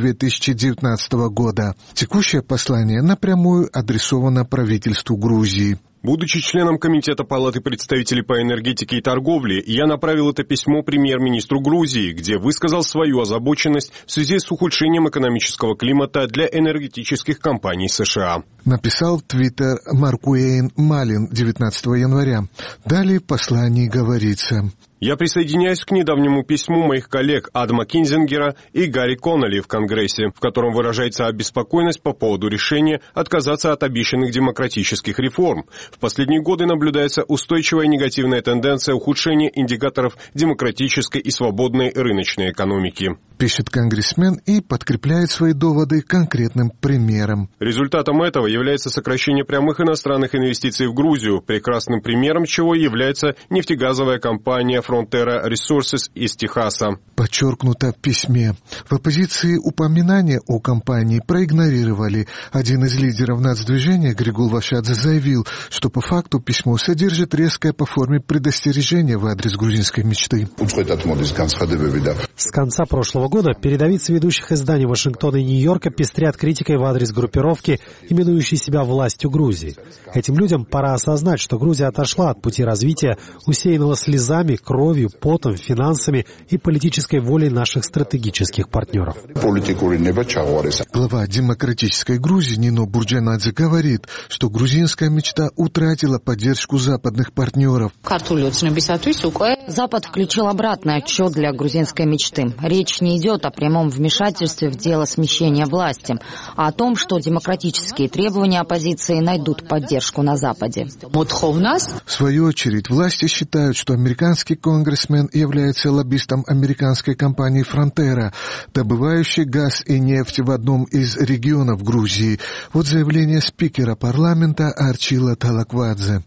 2019 года». Текущее послание напрямую адресовано правительству Грузии. Будучи членом Комитета Палаты представителей по энергетике и торговле, я направил это письмо премьер-министру Грузии, где высказал свою озабоченность в связи с ухудшением экономического климата для энергетических компаний США. Написал в Твиттер Марквейн Малин 19 января. Далее в послании говорится: «Я присоединяюсь к недавнему письму моих коллег Адама Кинзингера и Гарри Коннелли в Конгрессе, в котором выражается обеспокоенность по поводу решения отказаться от обещанных демократических реформ. В последние годы наблюдается устойчивая негативная тенденция ухудшения индикаторов демократической и свободной рыночной экономики», пишет конгрессмен и подкрепляет свои доводы конкретным примером. Результатом этого является сокращение прямых иностранных инвестиций в Грузию, прекрасным примером чего является нефтегазовая компания Frontera Resources из Техаса. Подчеркнуто в письме. В оппозиции упоминания о компании проигнорировали. Один из лидеров нацдвижения, Григул Вашадзе, заявил, что по факту письмо содержит резкое по форме предостережение в адрес грузинской мечты. С конца прошлого года передовицы ведущих изданий Вашингтона и Нью-Йорка пестрят критикой в адрес группировки, именующей себя властью Грузии. Этим людям пора осознать, что Грузия отошла от пути развития, усеянного слезами, кровью, потом, финансами и политической волей наших стратегических партнеров. Глава демократической Грузии Нино Бурджанадзе говорит, что грузинская мечта утратила поддержку западных партнеров. Запад включил обратный отчет для грузинской мечты. Речь не идет о прямом вмешательстве в дело смещения власти, а о том, что демократические требования оппозиции найдут поддержку на Западе. В свою очередь, власти считают, что американский конгрессмен является лоббистом американской компании «Фронтера», добывающей газ и нефть в одном из регионов Грузии. Вот заявление спикера парламента Арчила Талаквадзе.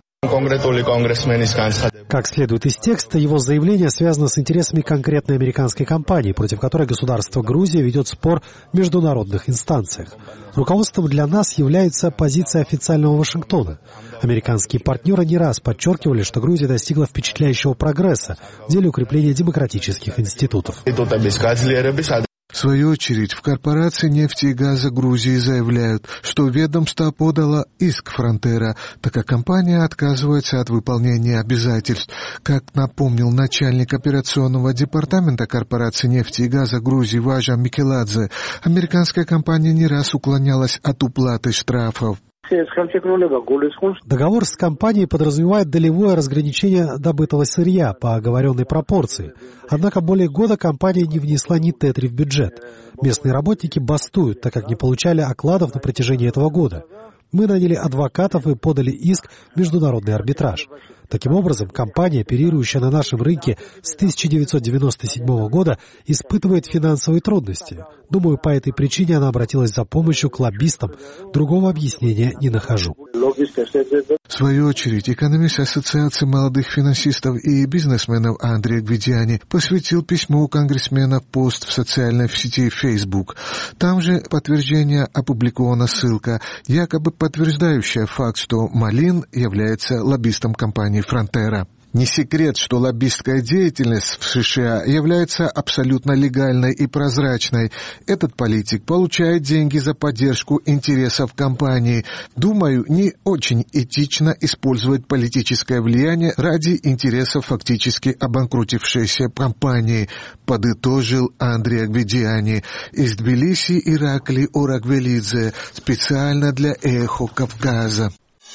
Как следует из текста, его заявление связано с интересами конкретной американской компании, против которой государство Грузия ведет спор в международных инстанциях. Руководством для нас является позиция официального Вашингтона. Американские партнеры не раз подчеркивали, что Грузия достигла впечатляющего прогресса в деле укрепления демократических институтов. В свою очередь, в корпорации нефти и газа Грузии заявляют, что ведомство подало иск «Фронтера», так как компания отказывается от выполнения обязательств. Как напомнил начальник операционного департамента корпорации нефти и газа Грузии Важа Микеладзе, американская компания не раз уклонялась от уплаты штрафов. Договор с компанией подразумевает долевое разграничение добытого сырья по оговоренной пропорции. Однако более года компания не внесла ни тетри в бюджет. Местные работники бастуют, так как не получали окладов на протяжении этого года. Мы наняли адвокатов и подали иск в международный арбитраж. Таким образом, компания, оперирующая на нашем рынке с 1997 года, испытывает финансовые трудности. Думаю, по этой причине она обратилась за помощью к лоббистам. Другого объяснения не нахожу. В свою очередь, экономист Ассоциации молодых финансистов и бизнесменов Андрей Гвидиани посвятил письму конгрессмена пост в социальной сети Facebook. Там же подтверждение опубликована ссылка, якобы подтверждающая факт, что Малин является лоббистом компании Frontera. Не секрет, что лоббистская деятельность в США является абсолютно легальной и прозрачной. Этот политик получает деньги за поддержку интересов компании. Думаю, не очень этично использовать политическое влияние ради интересов фактически обанкротившейся компании, подытожил Андрей Гвидиани. Из Тбилиси Ираклий Ораквелидзе, специально для «Эхо Кавказа».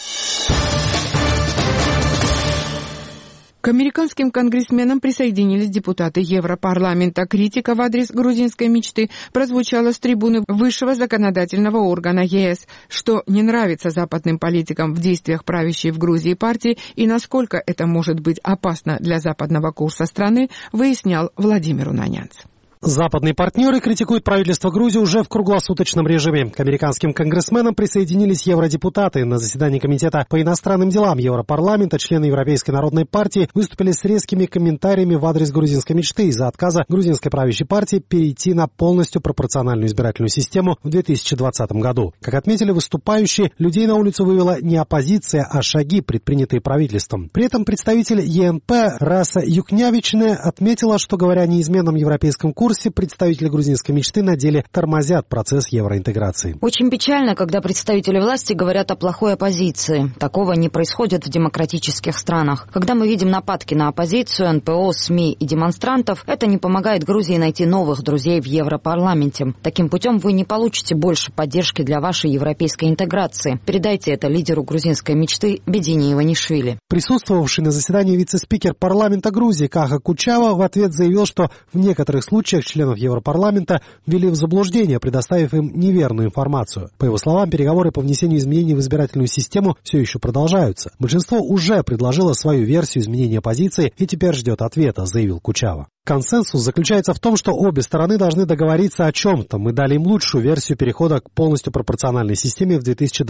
К американским конгрессменам присоединились депутаты Европарламента. Критика в адрес грузинской мечты прозвучала с трибуны высшего законодательного органа ЕС. Что не нравится западным политикам в действиях правящей в Грузии партии и насколько это может быть опасно для западного курса страны, выяснял Владимир Унанянц. Западные партнеры критикуют правительство Грузии уже в круглосуточном режиме. К американским конгрессменам присоединились евродепутаты. На заседании Комитета по иностранным делам Европарламента члены Европейской народной партии выступили с резкими комментариями в адрес грузинской мечты из-за отказа грузинской правящей партии перейти на полностью пропорциональную избирательную систему в 2020 году. Как отметили выступающие, людей на улицу вывела не оппозиция, а шаги, предпринятые правительством. При этом представитель ЕНП Раса Юкнявичне отметила, что, говоря о неизменном европейском курсе, представители грузинской мечты на деле тормозят процесс евроинтеграции. Очень печально, когда представители власти говорят о плохой оппозиции. Такого не происходит в демократических странах. Когда мы видим нападки на оппозицию, НПО, СМИ и демонстрантов, это не помогает Грузии найти новых друзей в Европарламенте. Таким путем вы не получите больше поддержки для вашей европейской интеграции. Передайте это лидеру грузинской мечты Бедине Иванишвили. Присутствовавший на заседании вице-спикер парламента Грузии Каха Кучава в ответ заявил, что в некоторых случаях членов Европарламента ввели в заблуждение, предоставив им неверную информацию. По его словам, переговоры по внесению изменений в избирательную систему все еще продолжаются. Большинство уже предложило свою версию изменения позиции и теперь ждет ответа, заявил Кучава. Консенсус заключается в том, что обе стороны должны договориться о чем-то. Мы дали им лучшую версию перехода к полностью пропорциональной системе в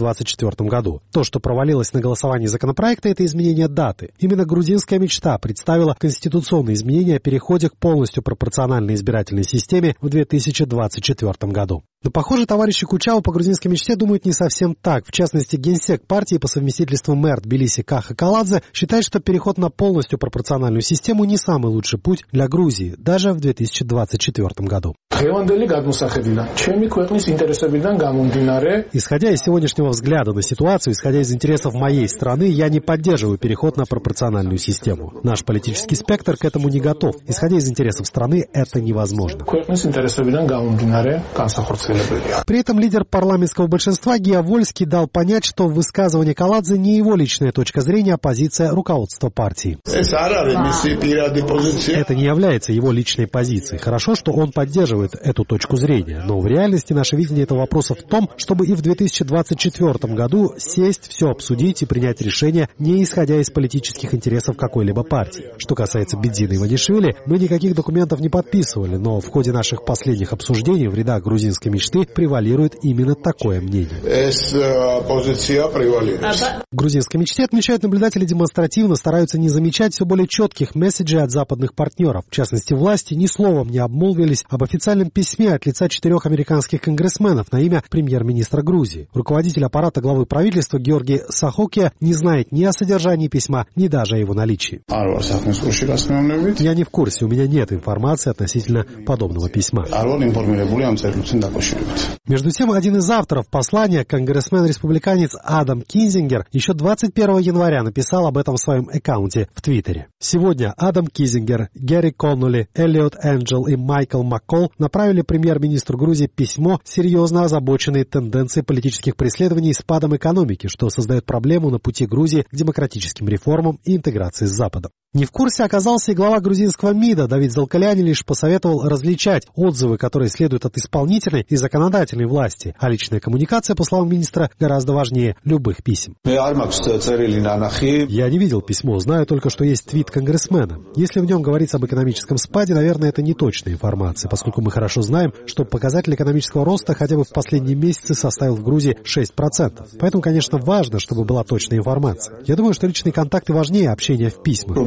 2024 году. То, что провалилось на голосовании законопроекта, это изменение даты. Именно грузинская мечта представила конституционные изменения о переходе к полностью пропорциональной избирательной системе в 2024 году. Но, похоже, товарищи Кучава по грузинской мечте думают не совсем так. В частности, генсек партии по совместительству мэр Тбилиси Каха Каладзе считает, что переход на полностью пропорциональную систему не самый лучший путь для Грузии, даже в 2024 году. Исходя из сегодняшнего взгляда на ситуацию, исходя из интересов моей страны, я не поддерживаю переход на пропорциональную систему. Наш политический спектр к этому не готов. Исходя из интересов страны, это невозможно. При этом лидер парламентского большинства Гия Вольский дал понять, что высказывание Каладзе не его личная точка зрения, а позиция руководства партии. Это не является его личной позицией. Хорошо, что он поддерживает эту точку зрения, но в реальности наше видение этого вопроса в том, чтобы и в 2024 году сесть, все обсудить и принять решение, не исходя из политических интересов какой-либо партии. Что касается Бедины Иванишвили, мы никаких документов не подписывали, но в ходе наших последних обсуждений в рядах грузинской мечты превалирует именно такое мнение. В грузинской мечте, отмечают наблюдатели, демонстративно стараются не замечать все более четких месседжей от западных партнеров. В частности, власти ни словом не обмолвились об официальном письме от лица 4 американских конгрессменов на имя премьер-министра Грузии. Руководитель аппарата главы правительства Георгий Сахокия не знает ни о содержании письма, ни даже о его наличии. Я не в курсе, у меня нет информации относительно подобного письма. Между тем, один из авторов послания, конгрессмен-республиканец Адам Кинзингер, еще 21 января написал об этом в своем аккаунте в Твиттере. Сегодня Адам Кинзингер, Гэри Коннелли Конноли, Эллиот Энджел и Майкл Маккол направили премьер-министру Грузии письмо, серьезно озабоченные тенденцией политических преследований и спадом экономики, что создает проблему на пути Грузии к демократическим реформам и интеграции с Западом. Не в курсе оказался и глава грузинского МИДа. Давид Залкаляни лишь посоветовал различать отзывы, которые следуют от исполнительной и законодательной власти, а личная коммуникация, по словам министра, гораздо важнее любых писем. Я не видел письмо, знаю только, что есть твит конгрессмена. Если в нем говорится об экономическом спаде, наверное, это не точная информация, поскольку мы хорошо знаем, что показатель экономического роста хотя бы в последние месяцы составил в Грузии 6%. Поэтому, конечно, важно, чтобы была точная информация. Я думаю, что личные контакты важнее общения в письмах.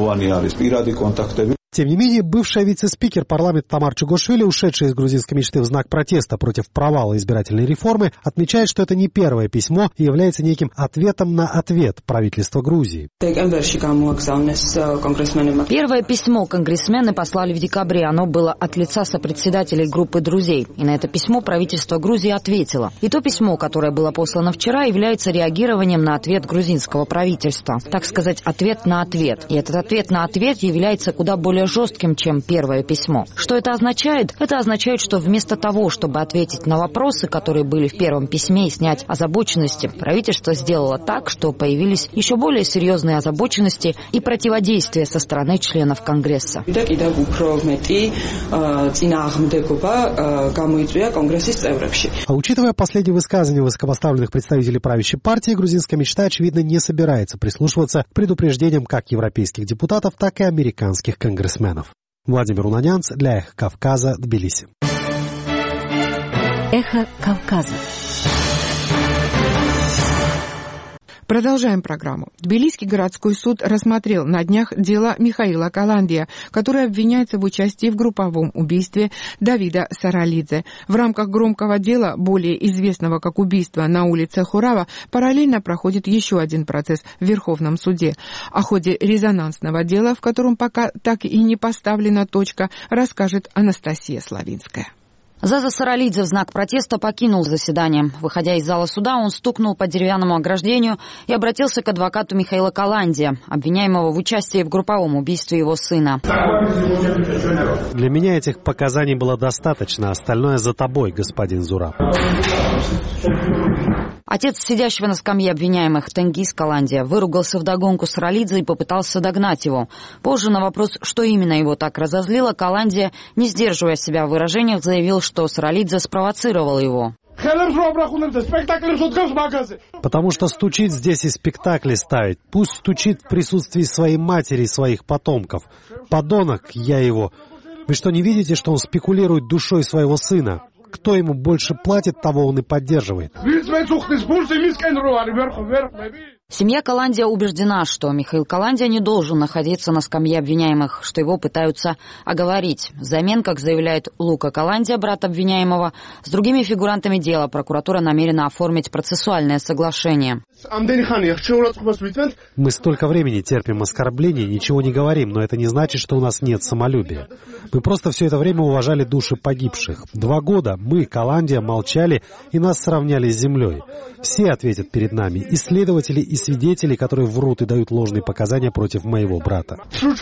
Тем не менее, бывшая вице-спикер парламента Тамар Чугошвили, ушедшая из грузинской мечты в знак протеста против провала избирательной реформы, отмечает, что это не первое письмо и является неким ответом на ответ правительства Грузии. Первое письмо конгрессмены послали в декабре. Оно было от лица сопредседателей группы друзей. И на это письмо правительство Грузии ответило. И то письмо, которое было послано вчера, является реагированием на ответ грузинского правительства. Так сказать, ответ на ответ. И этот ответ на ответ является куда более жестким, чем первое письмо. Что это означает? Это означает, что вместо того, чтобы ответить на вопросы, которые были в первом письме, и снять озабоченности, правительство сделало так, что появились еще более серьезные озабоченности и противодействие со стороны членов Конгресса. А учитывая последние высказывания высокопоставленных представителей правящей партии, грузинская мечта, очевидно, не собирается прислушиваться к предупреждениям как европейских депутатов, так и американских конгрессменов. Владимир Унанянц для «Эхо Кавказа», Тбилиси. «Эхо Кавказа». Продолжаем программу. Тбилисский городской суд рассмотрел на днях дело Михаила Каландия, который обвиняется в участии в групповом убийстве Давида Саралидзе. В рамках громкого дела, более известного как убийство на улице Хурава, параллельно проходит еще один процесс в Верховном суде. О ходе резонансного дела, в котором пока так и не поставлена точка, расскажет Анастасия Славинская. Заза Саралидзе в знак протеста покинул заседание. Выходя из зала суда, он стукнул по деревянному ограждению и обратился к адвокату Михаила Каландия, обвиняемого в участии в групповом убийстве его сына. Для меня этих показаний было достаточно, остальное за тобой, господин Зураб. Отец сидящего на скамье обвиняемых Тенгиз Каландия выругался вдогонку Саралидзе и попытался догнать его. Позже на вопрос, что именно его так разозлило, Каландия, не сдерживая себя в выражениях, заявил, что Саралидзе спровоцировал его. Потому что стучит здесь и спектакли ставить. Пусть стучит в присутствии своей матери и своих потомков. Подонок, я его. Вы что, не видите, что он спекулирует душой своего сына? Кто ему больше платит, того он и поддерживает. Семья Каландия убеждена, что Михаил Каландия не должен находиться на скамье обвиняемых, что его пытаются оговорить. Взамен, как заявляет Лука Каландия, брат обвиняемого, с другими фигурантами дела прокуратура намерена оформить процессуальное соглашение. Мы столько времени терпим оскорбления, ничего не говорим, но это не значит, что у нас нет самолюбия. Мы просто все это время уважали души погибших. 2 года мы, Каландия, молчали и нас сравняли с землей. Все ответят перед нами, и следователи, и свидетели, которые врут и дают ложные показания против моего брата.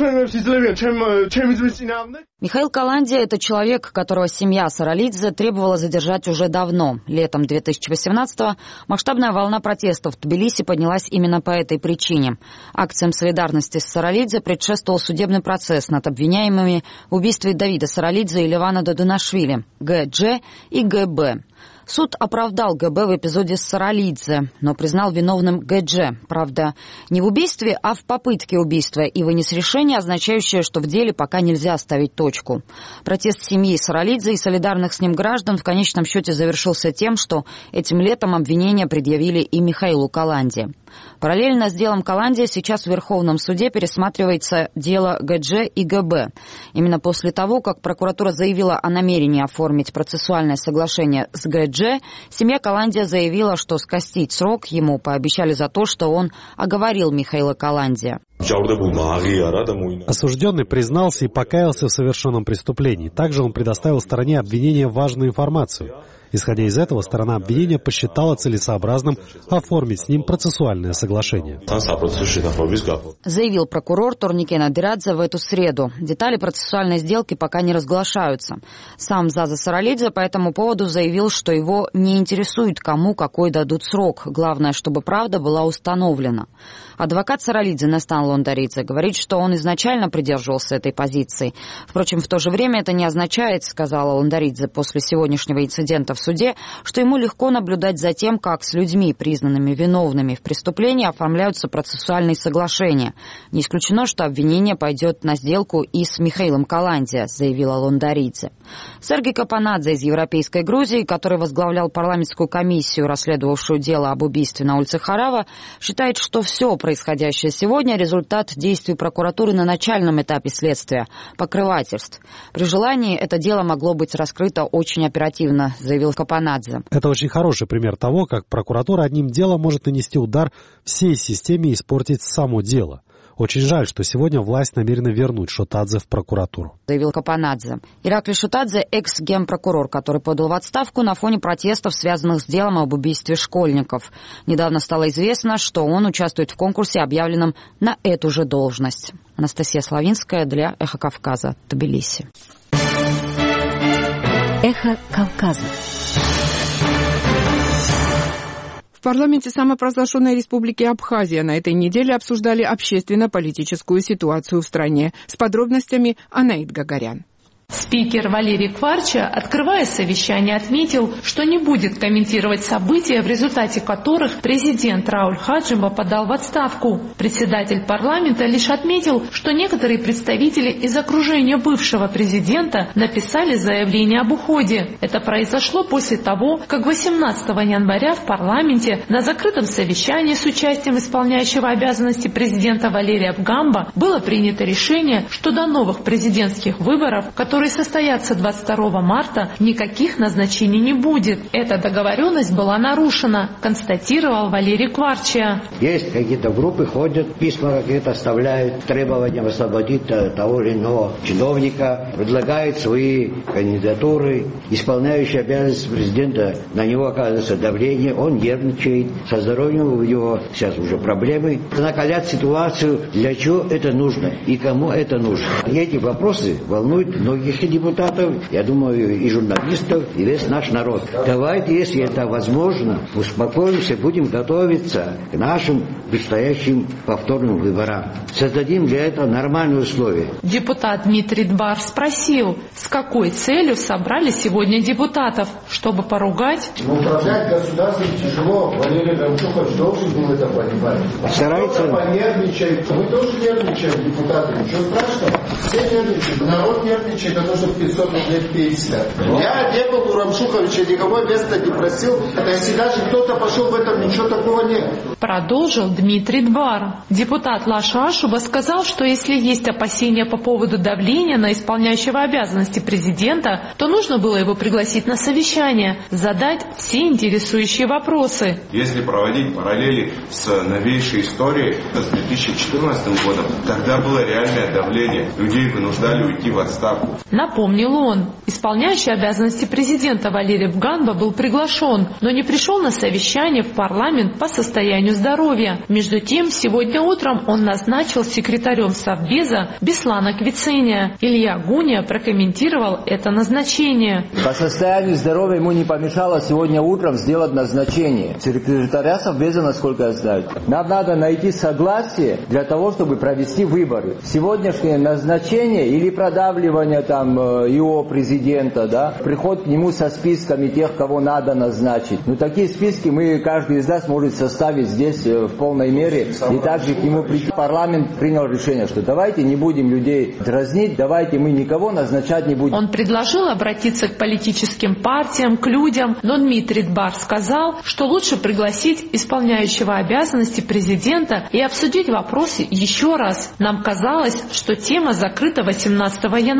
Михаил Каландия – это человек, которого семья Саралидзе требовала задержать уже давно. Летом 2018-го масштабная волна протестов в Тбилиси поднялась именно по этой причине. Акциям солидарности с Саралидзе предшествовал судебный процесс над обвиняемыми в убийстве Давида Саралидзе и Левана Додунашвили, Г.Дж. и Г.Б. Суд оправдал ГБ в эпизоде с Саралидзе, но признал виновным Г.Дж. Правда, не в убийстве, а в попытке убийства, и вынес решение, означающее, что в деле пока нельзя ставить точку. Протест семьи Саралидзе и солидарных с ним граждан в конечном счете завершился тем, что этим летом обвинения предъявили и Михаилу Каландия. Параллельно с делом Каландия сейчас в Верховном суде пересматривается дело Г.Дж. и Г.Б. Именно после того, как прокуратура заявила о намерении оформить процессуальное соглашение с Г.Дж., семья Каландия заявила, что скостить срок ему пообещали за то, что он оговорил Михаила Каландия. Осужденный признался и покаялся в совершенном преступлении. Также он предоставил стороне обвинения важную информацию. Исходя из этого, сторона обвинения посчитала целесообразным оформить с ним процессуальное соглашение. Заявил прокурор Торникен Адирадзе в эту среду. Детали процессуальной сделки пока не разглашаются. Сам Заза Саралидзе по этому поводу заявил, что его не интересует, кому какой дадут срок. Главное, чтобы правда была установлена. Адвокат Саралидзе Нестан Лондаридзе говорит, что он изначально придерживался этой позиции. Впрочем, в то же время это не означает, сказала Лондаридзе после сегодняшнего инцидента в суде, что ему легко наблюдать за тем, как с людьми, признанными виновными в преступлении, оформляются процессуальные соглашения. Не исключено, что обвинение пойдет на сделку и с Михаилом Каландзе, заявила Лондаридзе. Сергей Капанадзе из Европейской Грузии, который возглавлял парламентскую комиссию, расследовавшую дело об убийстве на улице Харава, считает, что все происходящее сегодня – результат действий прокуратуры на начальном этапе следствия – покрывательств. При желании это дело могло быть раскрыто очень оперативно, заявил Капанадзе. Это очень хороший пример того, как прокуратура одним делом может нанести удар всей системе и испортить само дело. Очень жаль, что сегодня власть намерена вернуть Шотадзе в прокуратуру, заявил Капанадзе. Иракли Шотадзе – экс-генпрокурор, который подал в отставку на фоне протестов, связанных с делом об убийстве школьников. Недавно стало известно, что он участвует в конкурсе, объявленном на эту же должность. Анастасия Славинская для «Эхо Кавказа», Тбилиси. «Эхо Кавказа». В парламенте самопровозглашенной республики Абхазия на этой неделе обсуждали общественно-политическую ситуацию в стране. С подробностями Анаит Гагарян. Спикер Валерий Кварча, открывая совещание, отметил, что не будет комментировать события, в результате которых президент Рауль Хаджиба подал в отставку. Председатель парламента лишь отметил, что некоторые представители из окружения бывшего президента написали заявление об уходе. Это произошло после того, как 18 января в парламенте на закрытом совещании с участием исполняющего обязанности президента Валерия Бгамба было принято решение, что до новых президентских выборов, которые состоятся 22 марта, никаких назначений не будет. Эта договоренность была нарушена, констатировал Валерий Кварча. Есть какие-то группы, ходят, письма какие-то оставляют, требования освободить того или иного чиновника, предлагают свои кандидатуры. Исполняющий обязанности президента, на него оказывается давление, он нервничает, со здоровьем у него сейчас уже проблемы. Накалять ситуацию, для чего это нужно и кому это нужно. И эти вопросы волнуют многих депутатов, я думаю, и журналистов, и весь наш народ. Давайте, если это возможно, успокоимся, будем готовиться к нашим предстоящим повторным выборам. Создадим для этого нормальные условия. Депутат Дмитрий Дбар спросил, с какой целью собрали сегодня депутатов, чтобы поругать? Управлять государством тяжело. Валерий Гамчукович должен был это понимать. Старается. Понервничает. Мы тоже нервничаем, депутаты. Ничего страшного. Все нервничают. Народ нервничает, а то, что 500 рублей пенсия. Я не был у Рамшуковича, никакое место не просил. Если даже кто-то пошел в этом, ничего такого нет. Продолжил Дмитрий Дбар. Депутат Лаша Ашуба сказал, что если есть опасения по поводу давления на исполняющего обязанности президента, то нужно было его пригласить на совещание, задать все интересующие вопросы. Если проводить параллели с новейшей историей, с 2014 годом, тогда было реальное давление. Людей вынуждали уйти в отставку. Напомнил он, исполняющий обязанности президента Валерий Бгамба был приглашен, но не пришел на совещание в парламент по состоянию здоровья. Между тем, сегодня утром он назначил секретарем Совбеза Беслана Квицения. Илья Гуня прокомментировал это назначение. По состоянию здоровья ему не помешало сегодня утром сделать назначение секретаря Совбеза, насколько я знаю. Нам надо найти согласие для того, чтобы провести выборы. Сегодняшнее назначение или продавливание его президента, приход к нему со списками тех, кого надо назначить. Но такие списки каждый из нас может составить здесь в полной мере и также к нему прийти. Парламент принял решение, что давайте не будем людей дразнить, давайте мы никого назначать не будем. Он предложил обратиться к политическим партиям, к людям, но Дмитрий Дбар сказал, что лучше пригласить исполняющего обязанности президента и обсудить вопросы еще раз. Нам казалось, что тема закрыта 18 января.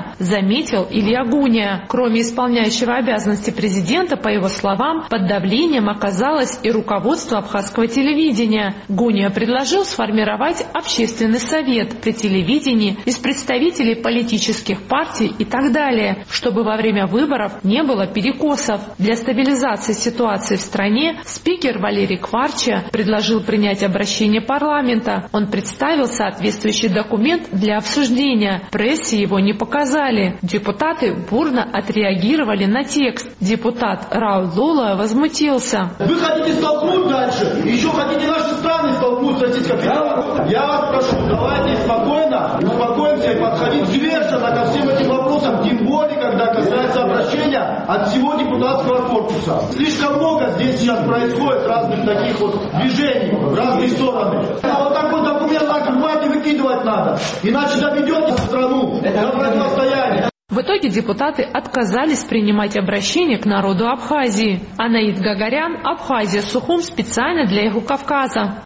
февраля, заметил Илья Гуния. Кроме исполняющего обязанности президента, по его словам, под давлением оказалось и руководство абхазского телевидения. Гуния предложил сформировать общественный совет при телевидении из представителей политических партий и так далее, чтобы во время выборов не было перекосов. Для стабилизации ситуации в стране спикер Валерий Кварча предложил принять обращение парламента. Он представил соответствующий документ для обсуждения. Прессе его не показали. Депутаты бурно отреагировали на текст. Депутат Рауль Лола возмутился. Вы хотите столкнуть дальше? Еще хотите наши страны столкнуть с Российской Федерацией? Я вас прошу, давайте спокойно, успокоимся и подходить взвешенно ко всем этим вопросам, тем более, когда касается обращения от всего депутатского корпуса. Слишком много здесь сейчас происходит разных таких вот движений в разные стороны. А вот такой документ так рвать и выкидывать надо, иначе доведете страну до противостояния. В итоге депутаты отказались принимать обращение к народу Абхазии. Анаид Гагарян, Абхазия, Сухум, специально для Эхо Кавказа.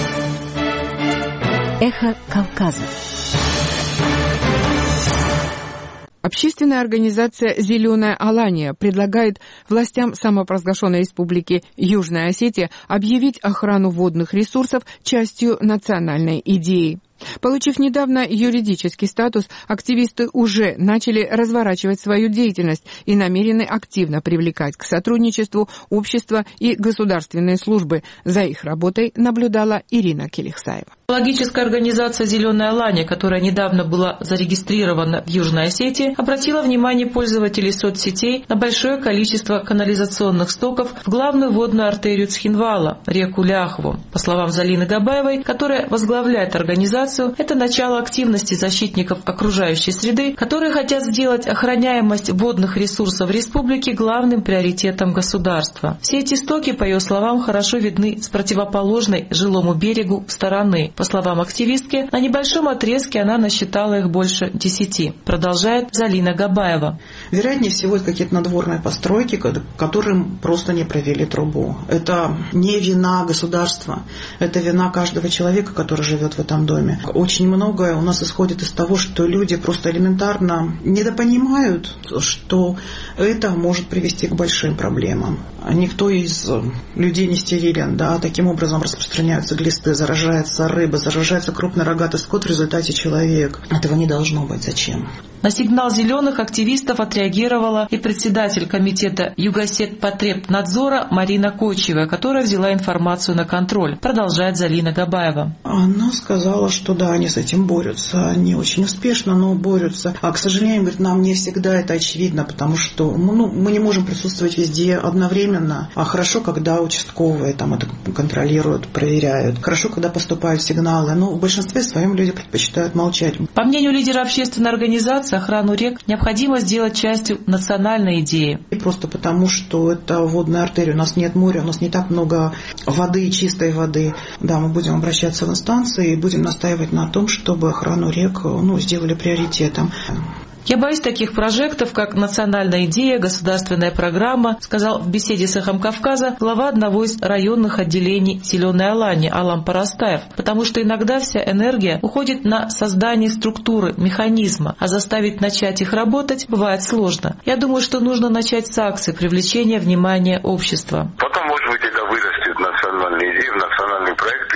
Эхо Кавказа. Общественная организация «Зеленая Алания» предлагает властям самопровозглашенной республики Южная Осетия объявить охрану водных ресурсов частью национальной идеи. Получив недавно юридический статус, активисты уже начали разворачивать свою деятельность и намерены активно привлекать к сотрудничеству общество и государственные службы. За их работой наблюдала Ирина Келихсаева. Экологическая организация «Зеленая Алания», которая недавно была зарегистрирована в Южной Осетии, обратила внимание пользователей соцсетей на большое количество канализационных стоков в главную водную артерию Цхинвала, реку Ляхву. По словам Залины Габаевой, которая возглавляет организацию, это начало активности защитников окружающей среды, которые хотят сделать охраняемость водных ресурсов республики главным приоритетом государства. Все эти стоки, по ее словам, хорошо видны с противоположной жилому берегу стороны. По словам активистки, на небольшом отрезке она насчитала их больше 10. Продолжает Залина Габаева. Вероятнее всего, это какие-то надворные постройки, которым просто не провели трубу. Это не вина государства, это вина каждого человека, который живет в этом доме. Очень многое у нас исходит из того, что люди просто элементарно недопонимают, что это может привести к большим проблемам. Никто из людей не стерилен, да, таким образом распространяются глисты, заражается рыба, заражается крупный рогатый скот, в результате человек. Этого не должно быть. Зачем? На сигнал зеленых активистов отреагировала и председатель комитета Югосетпотребнадзора Марина Кочева, которая взяла информацию на контроль. Продолжает Залина Габаева. Она сказала, что да, они с этим борются, не очень успешно, но борются. А, к сожалению, говорит, нам не всегда это очевидно, потому что мы не можем присутствовать везде одновременно. А хорошо, когда участковые там это контролируют, проверяют. Хорошо, когда поступают сигналы. Но в большинстве своем люди предпочитают молчать. По мнению лидера общественной организации, охрану рек необходимо сделать частью национальной идеи. И просто потому, что это водная артерия, у нас нет моря, у нас не так много воды, чистой воды. Да, мы будем обращаться в инстанции и будем настаивать на том, чтобы охрану рек сделали приоритетом. Я боюсь таких прожектов, как национальная идея, государственная программа, сказал в беседе с Эхом Кавказа глава одного из районных отделений «Зеленой Алании» Алам Парастаев, потому что иногда вся энергия уходит на создание структуры, механизма, а заставить начать их работать бывает сложно. Я думаю, что нужно начать с акции привлечения внимания общества. Потом, может быть, это вырастет национальные идеи, национальные проекты,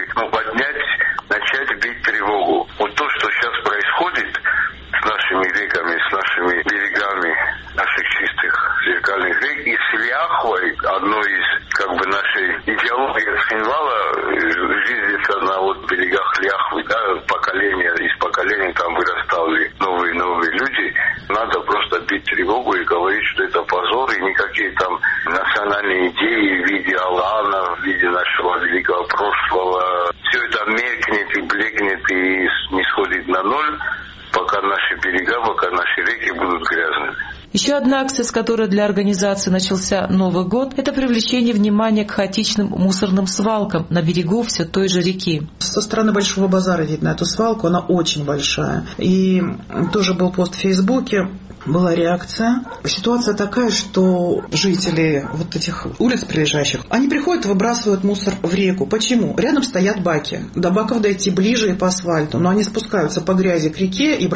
начать бить тревогу. Вот то, что сейчас происходит с нашими реками, с нашими берегами наших чистых зеркальных рек, и с Ляхвой, одной из нашей идеологии Цхинвала, жизнится на берегах Ляхвы, да, поколения из поколения там вырастали новые люди. Надо просто бить тревогу и говорить, что это позор, и никакие там национальные идеи в виде Алана, в виде нашего великого прошлого, все это меркнет и блекнет и не сходит на ноль, пока наши берега, пока наши реки будут грязными. Еще одна акция, с которой для организации начался Новый год, это привлечение внимания к хаотичным мусорным свалкам на берегу все той же реки. Со стороны Большого базара видно эту свалку, она очень большая. И тоже был пост в Фейсбуке. Была реакция. Ситуация такая, что жители этих улиц прилежащих, они приходят и выбрасывают мусор в реку. Почему? Рядом стоят баки. До баков дойти ближе и по асфальту. Но они спускаются по грязи к реке и бросают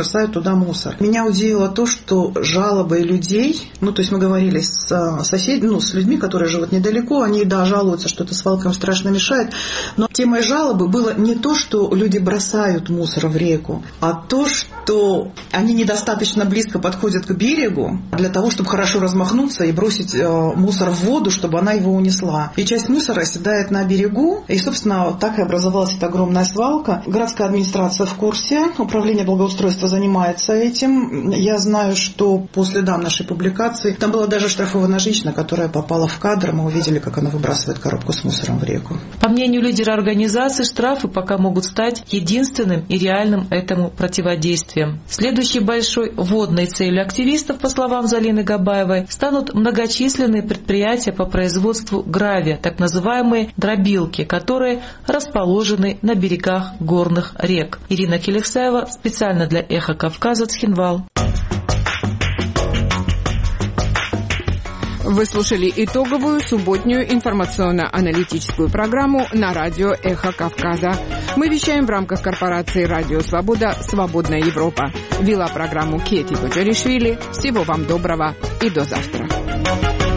бросают туда мусор. Меня удивило то, что жалобы людей, то есть мы говорили с соседями, с людьми, которые живут недалеко, они, жалуются, что эта свалка им страшно мешает, но темой жалобы было не то, что люди бросают мусор в реку, а то, что они недостаточно близко подходят к берегу для того, чтобы хорошо размахнуться и бросить мусор в воду, чтобы она его унесла. И часть мусора оседает на берегу, и, собственно, так и образовалась эта огромная свалка. Городская администрация в курсе, управление благоустройства занимается этим. Я знаю, что по следам нашей публикации там была даже штрафована женщина, которая попала в кадр, мы увидели, как она выбрасывает коробку с мусором в реку. По мнению лидера организации, штрафы пока могут стать единственным и реальным этому противодействием. Следующей большой вводной целью активистов, по словам Залины Габаевой, станут многочисленные предприятия по производству гравия, так называемые дробилки, которые расположены на берегах горных рек. Ирина Келексаева специально для «Эхо Кавказа», Цхинвал. Вы слушали итоговую субботнюю информационно-аналитическую программу на радио «Эхо Кавказа». Мы вещаем в рамках корпорации «Радио Свобода. Свободная Европа». Вела программу Кети Боджаришвили. Всего вам доброго и до завтра.